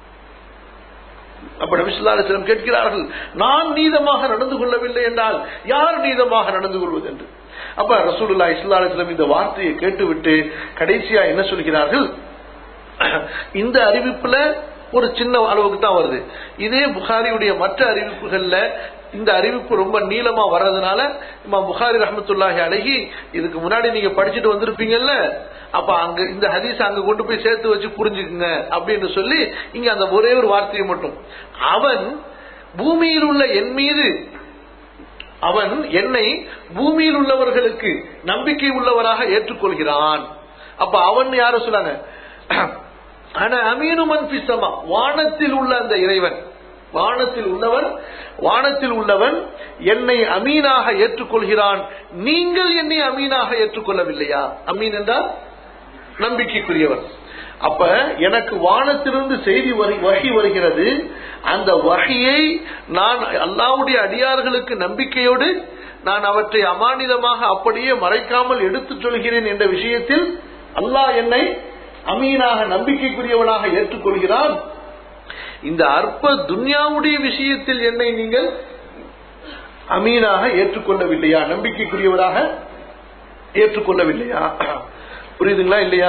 Speaker 1: அப்ப நபி ஸல்லல்லாஹு அலைஹி வஸல்லம் கேட்கிறார்கள், நான் நீதமாக நடந்து கொள்ளவில்லை என்றால் யார் நீதமாக நடந்து கொள்வது என்று. அப்ப ரசூலுல்லாஹி ஸல்லல்லாஹு அலைஹி வஸல்லம் இந்த வார்த்தையை கேட்டுவிட்டு கடைசியா என்ன சொல்கிறார்கள்? இந்த அறிவிப்புல ஒரு சின்ன அளவுக்கு தான் வருது. இதே புகாரியுடைய மற்ற அறிவிப்புகள்ல இந்த அறிவிப்பு ரொம்ப நீளமா வர்றதுனால இமாம் புகாரி ரஹ்மத்துல்லாஹி அலைஹி, இதுக்கு முன்னாடி நீங்க படிச்சுட்டு வந்திருப்பீங்கல்ல, அப்ப அங்க இந்த ஹதீஸ் அங்க கொண்டு போய் சேர்த்து வச்சு புரிஞ்சுக்குங்க அப்படின்னு சொல்லி இங்க அந்த ஒரே ஒரு வார்த்தையை மட்டும், அவன் பூமியில் உள்ள என் மீது, அவன் என்னை பூமியில் உள்ளவர்களுக்கு நம்பிக்கை உள்ளவராக ஏற்றுக்கொள்கிறான். அப்ப அவன் யார சொன்னாங்க? ஆனா அமீனுமன் பிசமா, வானத்தில் உள்ள அந்த இறைவன், வானத்தில் உள்ளவன், வானத்தில் உள்ளவன் என்னை அமீனாக ஏற்றுக்கொள்கிறான். நீங்கள் என்னை அமீனாக ஏற்றுக்கொள்ளவில்லையா? அமீன் என்றால் நம்பிக்கைக்குரியவர். அப்ப எனக்கு வானத்திலிருந்து செய்தி வஹி வருகிறது. அந்த வஹியை நான் அல்லாஹ்வுடைய அடியார்களுக்கு நம்பிக்கையோடு நான் அவற்றை அமானிதமாக அப்படியே மறைக்காமல் எடுத்துச் சொல்கிறேன் என்ற விஷயத்தில் அல்லாஹ் என்னை அமீனாக நம்பிக்கைக்குரியவனாக ஏற்றுக்கொள்கிறான். இந்த அற்ப துன்யாவுடைய விஷயத்தில் என்னை நீங்கள் அமீனாக ஏற்றுக்கொள்ளவில்லையா, நம்பிக்கைக்குரியவராக ஏற்றுக்கொள்ளவில்லையா? புரியுதுங்களா இல்லையா?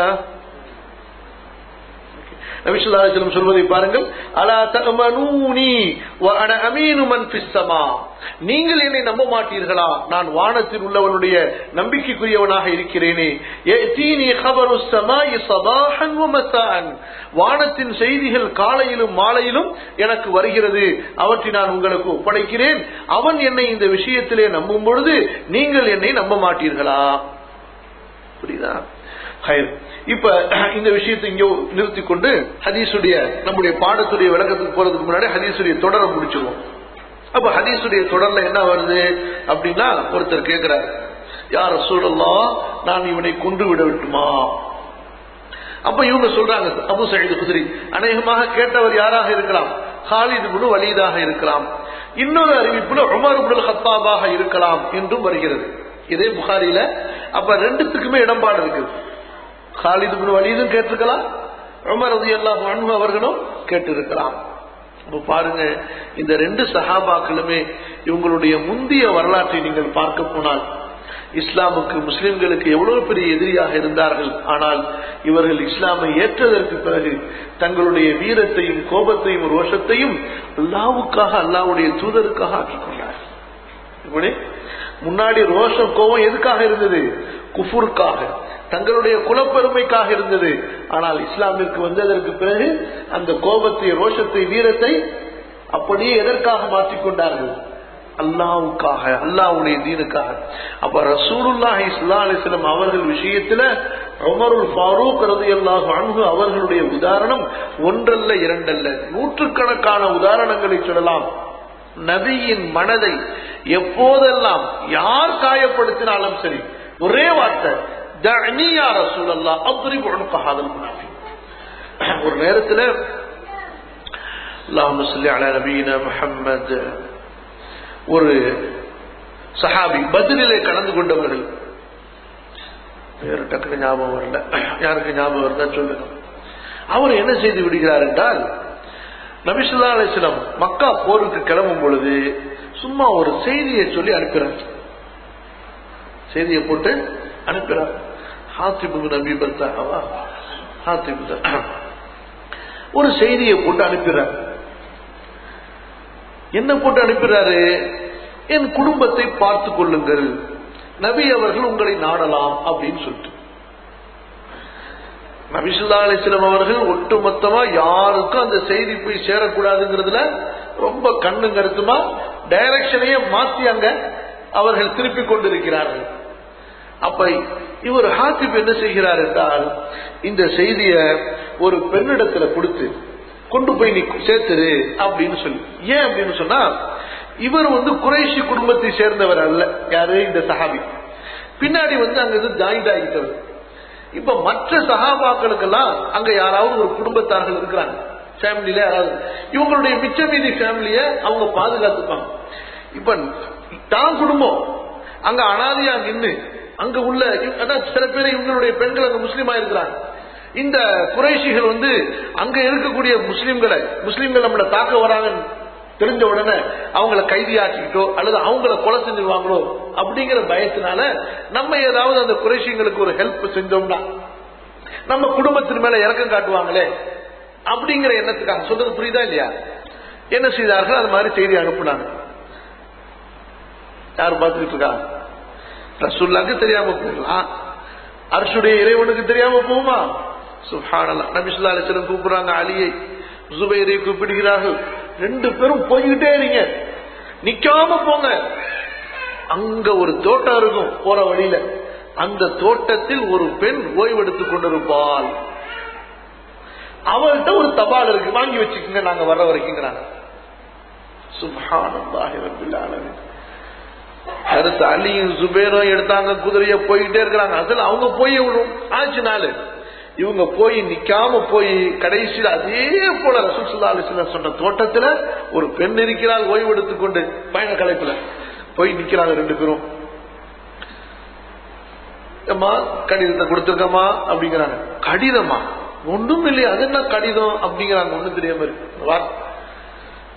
Speaker 1: நபி ஸல்லல்லாஹு அலைஹி வஸல்லம் சொல்வதை பாருங்கள், அலா தஅமனூனி வ அன அமீனு மன் ஃபிஸ் ஸமா, நீங்கள் என்னை நம்ப மாட்டீர்களா, நான் வானத்தில் உள்ளவனுடைய நம்பிக்கைக்குரியவனாக இருக்கிறேனே. யதீனி கபருஸ் ஸமாஇ ஸபாஹன் வ மஸாஅன், வானத்தின் செய்திகள் காலையிலும் மாலையிலும் எனக்கு வருகிறது, அவற்றை நான் உங்களுக்கு ஒப்படைக்கிறேன். அவன் என்னை இந்த விஷயத்திலே நம்பும் பொழுது நீங்கள் என்னை நம்ப மாட்டீர்களா? புரியுதா? இப்ப இந்த விஷயத்தை இங்க நிறுத்தி கொண்டு ஹதீஸுடைய நம்முடைய பாடத்துடைய விளக்கத்துக்கு போறதுக்கு முன்னாடி ஹதீஸுடைய தொடரை முடிச்சிருவோம். அப்ப ஹதீஸுடைய தொடர்ல என்ன வருது அப்படின்னா, ஒருத்தர் கேட்கிறார், யா ரசூலல்லாஹ், நான் இவனை கொன்று விட விட்டுமா? அப்ப இவங்க சொல்றாங்க, அபூ சயீத் குத்ரி, அநேகமாக கேட்டவர் யாராக இருக்கலாம், காலித் இப்னு வலீதாக இருக்கலாம், இன்னொரு அறிவிப்புல உமர் இப்னுல் கத்தாபாக இருக்கலாம் என்றும் வருகிறது. இதே புகாரில. அப்ப ரெண்டுத்துக்குமே இடம்பாடு இருக்குது. காலித் இப்னு வலீதும் கேட்டிருக்கலாம், உமர் ரலியல்லாஹு அன்ஹு அவர்களும் கேட்டிருக்கலாம். பாருங்க, இந்த ரெண்டு சஹாபாக்களுமே இவங்களுடைய முந்திய வரலாற்றை நீங்கள் பார்க்க போனால் இஸ்லாமுக்கு முஸ்லிம்களுக்கு எவ்வளவு பெரிய எதிரியாக இருந்தார்கள். ஆனால் இவர்கள் இஸ்லாமை ஏற்றதற்கு பிறகு தங்களுடைய வீரத்தையும் கோபத்தையும் ரோஷத்தையும் அல்லாஹ்வுக்காக, அல்லாஹ்வுடைய தூதருக்காக ஆக்கிக் கொண்டார்கள். இப்படி முன்னாடி ரோஷம் கோபம் எதுக்காக இருந்தது? குஃபுருக்காக, தங்களுடைய குலப்பெருமைக்காக இருந்தது. ஆனால் இஸ்லாமிற்கு வந்ததற்கு பிறகு அந்த கோபத்தை, ரோஷத்தை, வீரத்தை அப்படியே எதற்காக மாற்றிக்கொண்டார்கள்? அல்லாஹ்வுக்காக, அல்லாஹ்வுடைய தீனுக்காக. அப்ப ரசூலுல்லாஹி ஸல்லல்லாஹு அலைஹி வஸல்லம் அவர்கள் விஷயத்துல உமருல் ஃபாரூக் ரலியல்லாஹு அன்ஹு அவர்களுடைய உதாரணம் ஒன்றல்ல இரண்டல்ல, நூற்றுக்கணக்கான உதாரணங்களை சொல்லலாம். நபியின் மனதை எப்போதெல்லாம் யார் காயப்படுத்தினாலும் சரி, ஒரே வார்த்தை, தஅனி யா ரசூலல்லாஹ் அத்ரிபு உன்க ஹாதல் முனாஃபிக். ஒரு நேரத்தில் அல்லாஹும்ம ஸல்லி அலா நபியினா முஹம்மத், ஒரு சஹாபி பத்ரிலே கலந்து கொண்டவர்கள், வேறு டக்குனு ஞாபகம் வரல, யாருக்கு ஞாபகம் வருதா சொல்லுங்க. அவர் என்ன செய்து விடுகிறார் என்றால், நபி ஸல்லல்லாஹு அலைஹி வஸல்லம் மக்கா போருக்கு கிளம்பும் பொழுது சும்மா ஒரு செய்தியை சொல்லி அனுப்புறார். செய்தியை போட்டு அனுப்புறார். ஹாத்திப் இப்னு அபீ பல்தாவா, ஹாத்திப் ஒரு செய்தியை போட்டு அனுப்புறார். என்ன போட்டு அனுப்புறாரு? என் குடும்பத்தை பார்த்து கொள்ளுங்கள், நபி அவர்கள் உங்களை நாடலாம் அப்படின்னு சொல்லிட்டு. நபி ஸல்லல்லாஹு அலைஹி வஸல்லம் அவர்கள் ஒட்டுமொத்தமா யாருக்கும் அந்த செய்தி போய் சேரக்கூடாதுங்கிறதுல ரொம்ப கண்ணு கருத்துமா டைரக்ஷனையே மாத்தி அங்க அவர்கள் திருப்பி கொண்டிருக்கிறார்கள். அப்ப இவர் ஹாத்திப் என்ன செய்கிறார் என்றால், இந்த செய்திய ஒரு பெண்ணிடத்துல கொடுத்து கொண்டு போய் நீ சேர்த்துரு அப்படின்னு சொல்லி. ஏன் அப்படின்னு சொன்னா, இவர் வந்து குறைஷி குடும்பத்தை சேர்ந்தவர் அல்ல. யாரு? இந்த சஹாபி. பின்னாடி வந்து அங்க இருந்து ஜாயிண்ட் ஆகிட்டவர். இப்ப மற்ற சஹாபாக்களுக்கெல்லாம் அங்க யாராவது ஒரு குடும்பத்தார்கள் இருக்கிறாங்க, ஃபேமிலியில யாராவது. இவங்களுடைய மிச்ச மீதி ஃபேமிலிய அவங்க பாதுகாத்துப்பாங்க. இப்ப தான் குடும்பம் அங்க அனாதையா நின்று அங்க உள்ள சில பேர் இவங்களுடைய பெண்கள் அங்க முஸ்லீமா இருக்கிறாங்க. இந்த குறைஷிகள் வந்து அங்க இருக்கக்கூடிய முஸ்லிம்களை, முஸ்லிம்கள் நம்மள தாக்க வராங்க தெரிஞ்ச உடனே அவங்கள கைதியாக்கிட்டோ அல்லது அவங்கள கொலை செஞ்சிருவாங்களோ அப்படிங்கிற பயத்தினால நம்ம ஏதாவது அந்த குறைஷிங்களுக்கு ஒரு ஹெல்ப் செஞ்சோம்னா நம்ம குடும்பத்தின் மேல இறக்கம் காட்டுவாங்களே அப்படிங்கிற எண்ணத்துக்காக. சொல்றது புரியுதா இல்லையா? என்ன செய்தார்கள்? அது மாதிரி செய்தி அனுப்புனாங்க. யாரும் பார்த்துக்கிட்டு இருக்காங்க? ரசூலுல்லாஹ்க்கு தெரியாம போகலாம், அர்ஷுடைய இறைவனுக்கு தெரியாம போகுமா? சுப்ஹானல்லாஹ். நபி ஸல்லல்லாஹு அலைஹி வஸல்லம் கூப்பிடுறாங்க, அலியை ஜுபைரை கூப்பிடுகிறார்கள். ரெண்டு பேரும் போய்கிட்டே இருங்க, நிக்காம போங்க. அங்க ஒரு தோட்டம் இருக்கும் போற வழியில, அந்த தோட்டத்தில் ஒரு பெண் ஓய்வெடுத்துக் கொண்டிருப்பாள். அவள்கிட்ட ஒரு தபால் இருக்கு, வாங்கி வச்சுக்கோங்க, நாங்க வர்ற வரைக்கும். சுப்ஹானல்லாஹி ரப்பில் ஆலமீன். அடுத்து அலியும் சுபேரும் எடுத்தாங்க, குதிரைய போய்கிட்டே இருக்கிறாங்க. அதில் அவங்க போய் ஆச்சு நாள், இவங்க போய் நிக்காம போய் கடைசியில் அதே போல ரசூல் ஸல்லல்லாஹு அலைஹி வஸல்லம் சொன்ன தோட்டத்துல ஒரு பெண் இருக்கிறாள், ஓய்வெடுத்துக் கொண்டு பயண கலைப்புல போய் நிக்கிறாங்க ரெண்டு பேரும். அம்மா கடிதத்தை கொடுத்துருக்கமா அப்படிங்கிறாங்க. கடிதமா? ஒன்றும் இல்லையா, அது என்ன கடிதம் அப்படிங்கிறாங்க. ஒன்றும் தெரியாம இருக்கு.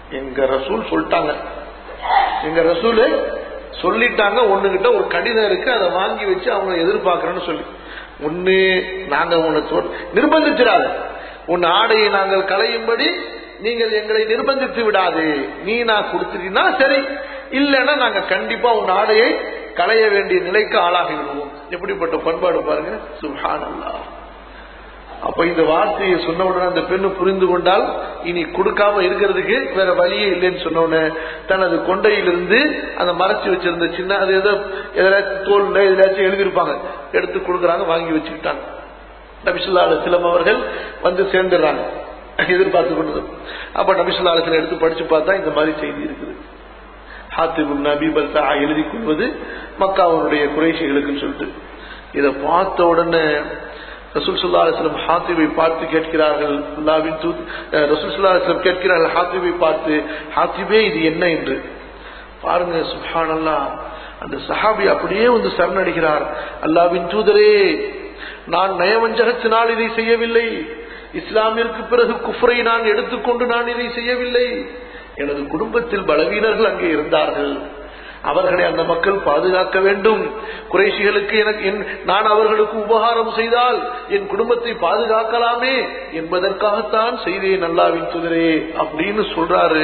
Speaker 1: எங்க ரசூல் சொல்லிட்டாங்க, எங்க ரசூல் சொல்லிட்டாங்க, ஒண்ணுகிட்ட ஒரு கடிதம் இருக்கு, அதை வாங்கி வச்சு அவங்க எதிர்பார்க்கறேன்னு சொல்லி. ஒண்ணு நாங்க உன்னை நிர்பந்திச்சிடாத, உன் ஆடையை நாங்கள் களையும்படி நீங்கள் எங்களை நிர்பந்தித்து விடாது, நீ நான் கொடுத்துட்டீங்கன்னா சரி, இல்லைன்னா நாங்க கண்டிப்பா உன் ஆடையை களைய வேண்டிய நிலைக்கு ஆளாகி விடுவோம். எப்படிப்பட்ட பண்பாடு பாருங்க, சுப்ஹானல்லாஹ். அப்ப இந்த வார்த்தையை சொன்ன உடனே அந்த பெண்ணு புரிந்து கொண்டால் இனி கொடுக்காம இருக்கிறதுக்கு வேற வழியே இல்லைன்னு சொன்ன உடனே தனது கொண்டையிலிருந்து அந்த மறைச்சு வச்சிருந்த சின்ன அது ஏதோ எதாச்சும் தோல்ல எதாச்சும் எழுதியிருப்பாங்க, எடுத்து கொடுக்குறாங்க, வாங்கி வச்சுக்கிட்டாங்க. நபி ஸல்லல்லாஹு அலைஹி வஸல்லம் அவர்கள் வந்து சேர்ந்துடுறாங்க எதிர்பார்த்து கொண்டது. அப்ப நபி ஸல்லல்லாஹு அலைஹி வஸல்லம் எடுத்து படிச்சு பார்த்தா இந்த மாதிரி செய்தி இருக்குது. ஹாத்திப் இப்னு அபீ பல்தா எழுதி கொள்வது மக்காவுடைய குறைஷிகளுக்குன்னு சொல்லிட்டு. இதை பார்த்த உடனே ரசூல் ஸல்லல்லாஹு அலைஹி வஸல்லம் ஹாத்திபை பார்த்து கேட்கிறார்கள், அல்லாஹ்வின் தூதர் ரசூல் ஸல்லல்லாஹு அலைஹி வஸல்லம் கேட்கிறார்கள் ஹாத்திபை பார்த்து, ஹாத்திபே இது என்ன என்று. பாருங்க சுப்ஹானல்லாஹ், அந்த சஹாபி அப்படியே வந்து சரணடைகிறார். அல்லாஹ்வின் தூதரே, நான் நயவஞ்சகத்தினால் இதை செய்யவில்லை, இஸ்லாமிற்கு பிறகு குஃப்ரை நான் எடுத்துக்கொண்டு நான் இதை செய்யவில்லை. எனது குடும்பத்தில் பலவீனர்கள் அங்கே இருந்தார்கள், அவர்களை அந்த மக்கள் பாதுகாக்க வேண்டும். குறைஷிகளுக்கு எனக்கு நான் அவர்களுக்கு உபகாரம் செய்தால் என் குடும்பத்தை பாதுகாக்கலாமே என்பதற்காகத்தான் செய்தேன் அல்லாஹ்வின் தூதரே அப்படின்னு சொல்றாரு.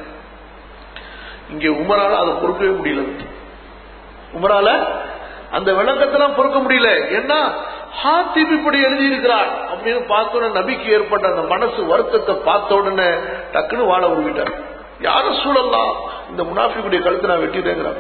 Speaker 1: இங்கே உமரால அதை பொறுக்கவே முடியல, உமரால அந்த விளக்கத்தெல்லாம் பொறுக்க முடியல. ஏன்னா ஹாத்திப் இப்படி எழுதியிருக்கிறார் அப்படின்னு பார்த்த உடனே நபிக்கு ஏற்பட்ட அந்த மனசு வருத்தத்தை பார்த்த உடனே டக்குன்னு வாழ உருவிட்டார். யார சூழல்லாம் இந்த முனாஃபிக்குடைய கழுத்தை நான் வெட்டிட்டேங்கிறாங்க.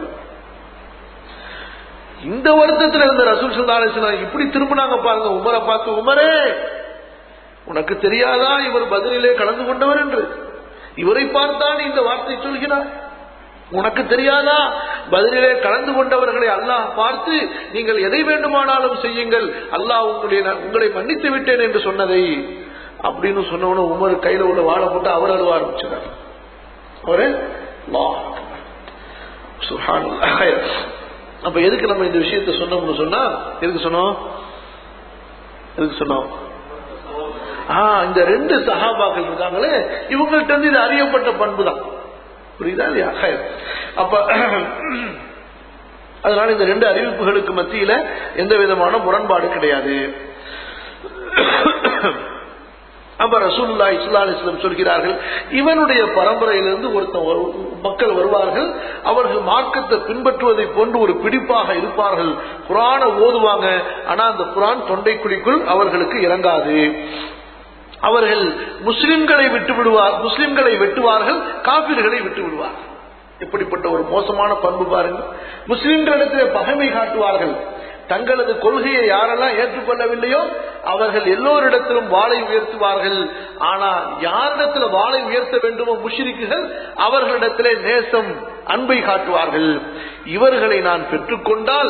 Speaker 1: இந்த வருத்தத்தில் இருந்த ரசூல் ஸல்லல்லாஹு அலைஹி வஸல்லம் இப்படி திரும்பினாங்க பாருங்க உமரை பார்த்து, உமரே உனக்கு தெரியாதா இவர் பதிலிலே கலந்து கொண்டவர் என்று? இவரை பார்த்தான் இந்த வார்த்தை சொல்கிறார். உனக்கு தெரியாதா பதிலிலே கலந்து கொண்டவர்களை அல்லாஹ் பார்த்து நீங்கள் எதை வேண்டுமானாலும் செய்யுங்கள், அல்லாஹ் உங்களுடைய உங்களை மன்னித்து விட்டேன் என்று சொன்னதை அப்படின்னு சொன்னவன உமர் கையில உள்ள வாழை போட்டு அவர் அழுவ ஆரம்பிச்சார். ஒரு அப்ப எதுக்கு நம்ம இந்த விஷயத்தை சொன்னோம்னு சொன்னா, எதுக்கு சொன்னோம் எதுக்கு சொன்னோம் இந்த ரெண்டு சஹாபாக்கள் இருக்காங்களே, இவங்கள்ட்ட இருந்து இது அறியப்பட்ட பண்பு தான், புரியுதா இல்லையா? அப்ப அதனால இந்த ரெண்டு அறிவிப்புகளுக்கு மத்தியில எந்த விதமான முரண்பாடு கிடையாது. அப்ப ரசூலுல்லாஹி ஸல்லல்லாஹு அலைஹி வஸல்லம் சொல்கிறார்கள், இவனுடைய பரம்பரையிலிருந்து ஒருத்தன் மக்கள் வருவார்கள், அவர்கள் மார்க்கத்தை பின்பற்றுவதை போன்று ஒரு பிடிப்பாக இருப்பார்கள், குர்ஆனை ஓதுவாங்க, ஆனா அந்த குர்ஆன் தொண்டைக்குழிக்குள் அவர்களுக்கு இறங்காது, அவர்கள் முஸ்லிம்களை விட்டு விடுவார் முஸ்லிம்களை வெட்டுவார்கள், காபிர்களை விட்டு விடுவார்கள். இப்படிப்பட்ட ஒரு மோசமான பண்பு பாருங்க. முஸ்லிம்களிடத்திலே பகைமை காட்டுவார்கள், தங்களது கொள்கையை யாரெல்லாம் ஏற்றுக்கொள்ளவில்லையோ அவர்கள் எல்லோரிடத்திலும் வாளை உயர்த்துவார்கள், ஆனா யாரிடத்தில் வாளை உயர்த்த வேண்டுமோ முஷ்ரிக்குகள் அவர்களிடத்திலே நேசம் அன்பை காட்டுவார்கள். இவர்களை நான் பெற்றுக்கொண்டால்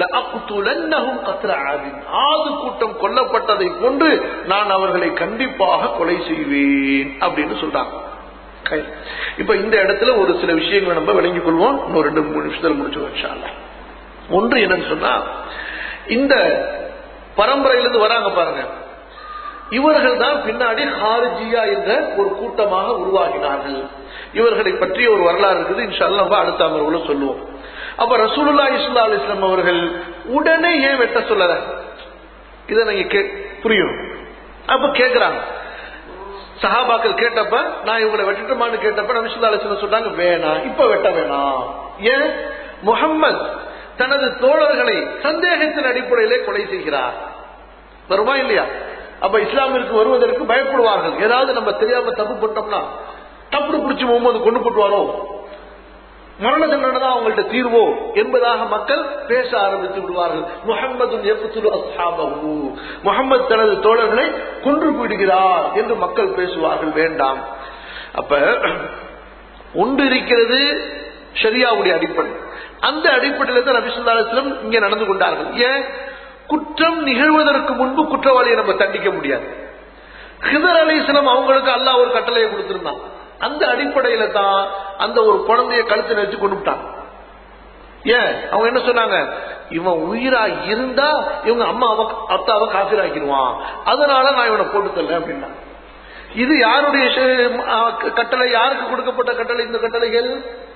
Speaker 1: ஆது கூட்டம் கொல்லப்பட்டதை போன்று நான் அவர்களை கண்டிப்பாக கொலை செய்வேன் அப்படின்னு சொல்றாங்க. இப்ப இந்த இடத்துல ஒரு சில விஷயங்களை நம்ம விளங்கிக் கொள்வோம், இன்னும் ரெண்டு மூணு நிமிஷத்துல முடிச்சு இன்ஷா அல்லாஹ். ஒன்று என்னன்னு சொன்னா, இந்த பரம்பரையிலிருந்து வராங்க பாருங்க, இவர்கள் தான் பின்னாடி ஹாரிஜியா என்ற ஒரு கூட்டமாக உருவாகினார்கள். இவர்களை பற்றி ஒரு வரலாறு இருக்குது, இன்ஷா அல்லாஹ் நம்ம அடுத்த அமர்வுல சொல்லுவோம். அப்ப ரசூலுல்லாஹி ஸல்லல்லாஹு அலைஹி வஸல்லம் அவர்கள் உடனே ஏன் வெட்ட சொல்லல, இதை நீங்க புரியும். அப்ப கேக்குறாங்க சஹாபாக்கள், கேட்டப்ப நான் இவங்களை வெட்டட்டுமான்னு கேட்டப்ப நபி ஸல்லல்லாஹு அலைஹி வஸல்லம் சொல்றாங்க, வேணாம், இப்ப வெட்ட வேணாம். ஏன்? முஹம்மது தனது தோழர்களை சந்தேகத்தின் அடிப்படையிலே கொலை செய்கிறார், வருமா இல்லையா? அப்ப இஸ்லாமிற்கு வருவதற்கு பயப்படுவார்கள். ஏதாவது நம்ம தெரியாம தப்பு போட்டோம்னா தப்பு பிடிச்சி முகமது கொண்டு போட்டுவாரோ, மரண தண்டனை தான் அவங்கள்ட்ட தீர்வோ என்பதாக மக்கள் பேச ஆரம்பித்து விடுவார்கள். முஹம்மது யக்துலு அஸ்ஹாபஹு, முஹம்மது தனது தோழர்களை கொன்று விடுகிறார் என்று மக்கள் பேசுவார்கள். வேண்டாம். அப்ப ஒன்று இருக்கிறது ஷரியாவுடைய அடிப்படை, அந்த அடிப்படையில் தான் நபி ஸல்லல்லாஹு அலைஹி வஸல்லம் இங்கே நடந்து கொண்டார்கள். ஏன்? குற்றம் நிகழ்வதற்கு முன்பு குற்றவாளியை நம்ம தண்டிக்க முடியாது. ஹிதர் அலைஹிஸ்ஸலாம் அவங்களுக்கு அல்லாஹ் ஒரு கட்டளையை கொடுத்திருந்தான், அந்த அடிப்படையில தான் அந்த ஒரு குழந்தைய கழுத்தை நெரிச்சு கொண்டுட்டான். ஏன்? அவங்க என்ன சொன்னாங்க, இவன் உயிரா இருந்தா இவங்க அம்மா அத்தாவை காஃபிராக்கிடுவான், அதனால நான் இவனை போட்டு தரல அப்படின்னா. இது யாருடைய கட்டளை? யாருக்கு கொடுக்கப்பட்ட கட்டளை இந்த கட்டளைகள்?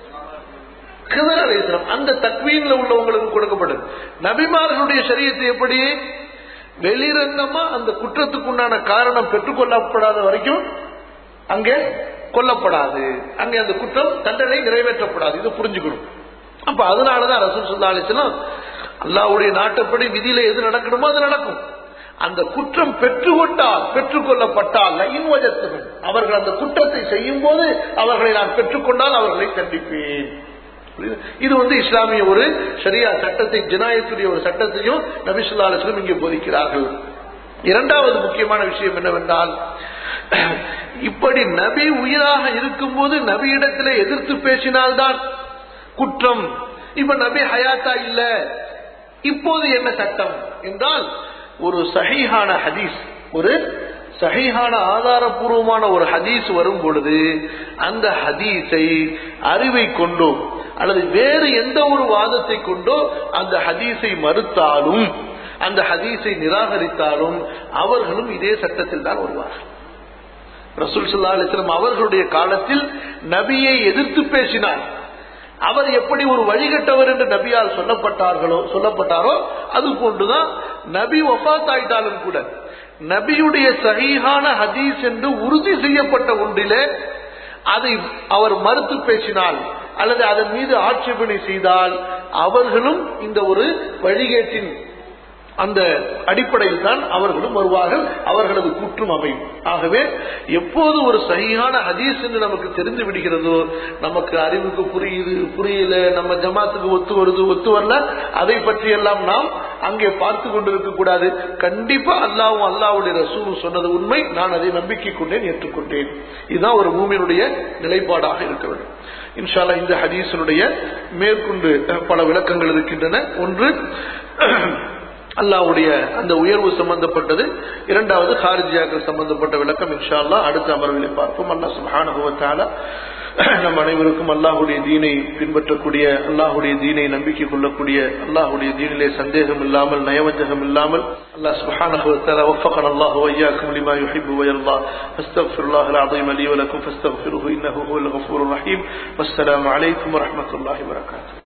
Speaker 1: கிதர் அலைஹிஸ்ஸலாம் அந்த தக்வீன்ல உள்ளவங்களுக்கு கொடுக்கப்பட்டது. நபிமார்களுடைய ஷரியத்து எப்படி? வெளிரங்கமா அந்த குற்றத்துக்குண்டான காரணம் பெற்றுக்கொள்ளப்படாத வரைக்கும் அங்கே கொல்லப்படாது, அங்கே அந்த குற்றம் தண்டனை நிறைவேற்றப்படாது. இது புரிஞ்சுக்கணும். அப்ப அதனாலதான் ரசூல் ஸல்லல்லாஹு அலைஹி வஸல்லம் அல்லாஹ்வுடைய நாட்டப்படி விதியில எது நடக்கணுமோ அது நடக்கும். அந்த குற்றம் பெற்றுக்கொண்டால் பெற்றுக்கொள்ளப்பட்டால் அவர்கள் அந்த குற்றத்தை செய்யும் போது அவர்களை நான் பெற்றுக்கொண்டால் அவர்களை கண்டிப்பேன். இது வந்து இஸ்லாமிய ஒரு ஷரியா சட்டத்தை, ஜினாயத்துடைய ஒரு சட்டத்தையும் நபி ஸல்லல்லாஹு அலைஹி வஸல்லம் இங்கே போதிக்கிறார்கள். இரண்டாவது முக்கியமான விஷயம் என்னவென்றால், இப்படி நபி உயிராக இருக்கும் போது நபியிடத்திலே எதிர்த்து பேசினால்தான் குற்றம். இப்ப நபி ஹயாத்தா இல்ல, இப்போது என்ன சட்டம் என்றால், ஒரு சஹீஹான ஹதீஸ், ஒரு சஹீஹான ஆதாரபூர்வமான ஒரு ஹதீஸ் வரும் பொழுது அந்த ஹதீஸை அறிவை கொண்டோ அல்லது வேறு எந்த ஒரு வாதத்தை கொண்டோ அந்த ஹதீஸை மறுத்தாலும் அந்த ஹதீஸை நிராகரித்தாலும் அவர்களும் இதே சட்டத்தில் தான் வருவார்கள். ரசூல் ஸல்லல்லாஹு அலைஹி வஸல்லம் அவர்களுடைய காலத்தில் நபியை எதிர்த்து பேசினார். அவர் எப்படி ஒரு வழிகட்டவர் என்று நபியால் சொல்லப்பட்டார்களோ சொல்லப்பட்டாரோ அது போன்றுதான் நபி வஃபாத் ஆயிட்டாலும் கூட நபியுடைய சஹீஹான ஹதீஸ் என்று உறுதி செய்யப்பட்ட ஒன்றிலே அதை அவர் மறுத்து பேசினால் அல்லது அதன் மீது ஆட்சேபனை செய்தால் அவர்களும் இந்த ஒரு வழிகேட்டின் அந்த அடிப்படையில் தான் அவர்களும் வருவார்கள், அவர்களது கூற்றும் அமையும். ஆகவே எப்போது ஒரு சஹீஹான ஹதீஸ் என்று நமக்கு தெரிந்து விடுகிறதோ, நமக்கு அறிவுக்கு புரியுது புரியல, நம்ம ஜமாத்துக்கு ஒத்து வருது ஒத்து வரல, அதை பற்றி எல்லாம் நாம் அங்கே பார்த்து கொண்டிருக்க கூடாது. கண்டிப்பா அல்லாஹ்வும் அல்லாஹ்வுடைய ரசூலும் சொன்னது உண்மை, நான் அதை நம்பிக்கை கொண்டேன், ஏற்றுக்கொண்டேன். இதுதான் ஒரு மூமினுடைய நிலைப்பாடாக இருக்க வேண்டும். இன்ஷா அல்லாஹ் இந்த ஹதீஸினுடைய மேற்கொண்டு பல விளக்கங்கள் இருக்கின்றன. ஒன்று அல்லாஹ்வுடைய அந்த உயர்வு சம்பந்தப்பட்டது, இரண்டாவது ஹாரிஜியாக்கள் சம்பந்தப்பட்ட விளக்கம் இன்ஷா அல்லாஹ் அடுத்த அமர்வில் பார்ப்போம். அல்லாஹ் சுப்ஹானஹு வ தஆலா நம் அனைவருக்கும் அல்லாஹ்வுடைய தீனை பின்பற்றக்கூடிய, அல்லாஹ்வுடைய தீனை நம்பிக்கை கொள்ளக்கூடிய, அல்லாஹ்வுடைய தீனிலே சந்தேகம் இல்லாமல் நயவஞ்சகம் இல்லாமல் அல்லாஹ் சுப்ஹானஹு வ தஆலா வஃபகனா அல்லாஹு வ இய்யாக்கும் லிமா யுஹிப்பு வ யர்தா. அஸ்தக்ஃபிருல்லாஹல் அஸீம் லி வ லக்கும் ஃபஸ்தக்ஃபிருஹு இன்னஹு ஹுவல் கஃபூருர் ரஹீம். வஸ்ஸலாமு அலைக்கும் வ ரஹ்மத்துல்லாஹி வ பரகாத்துஹு.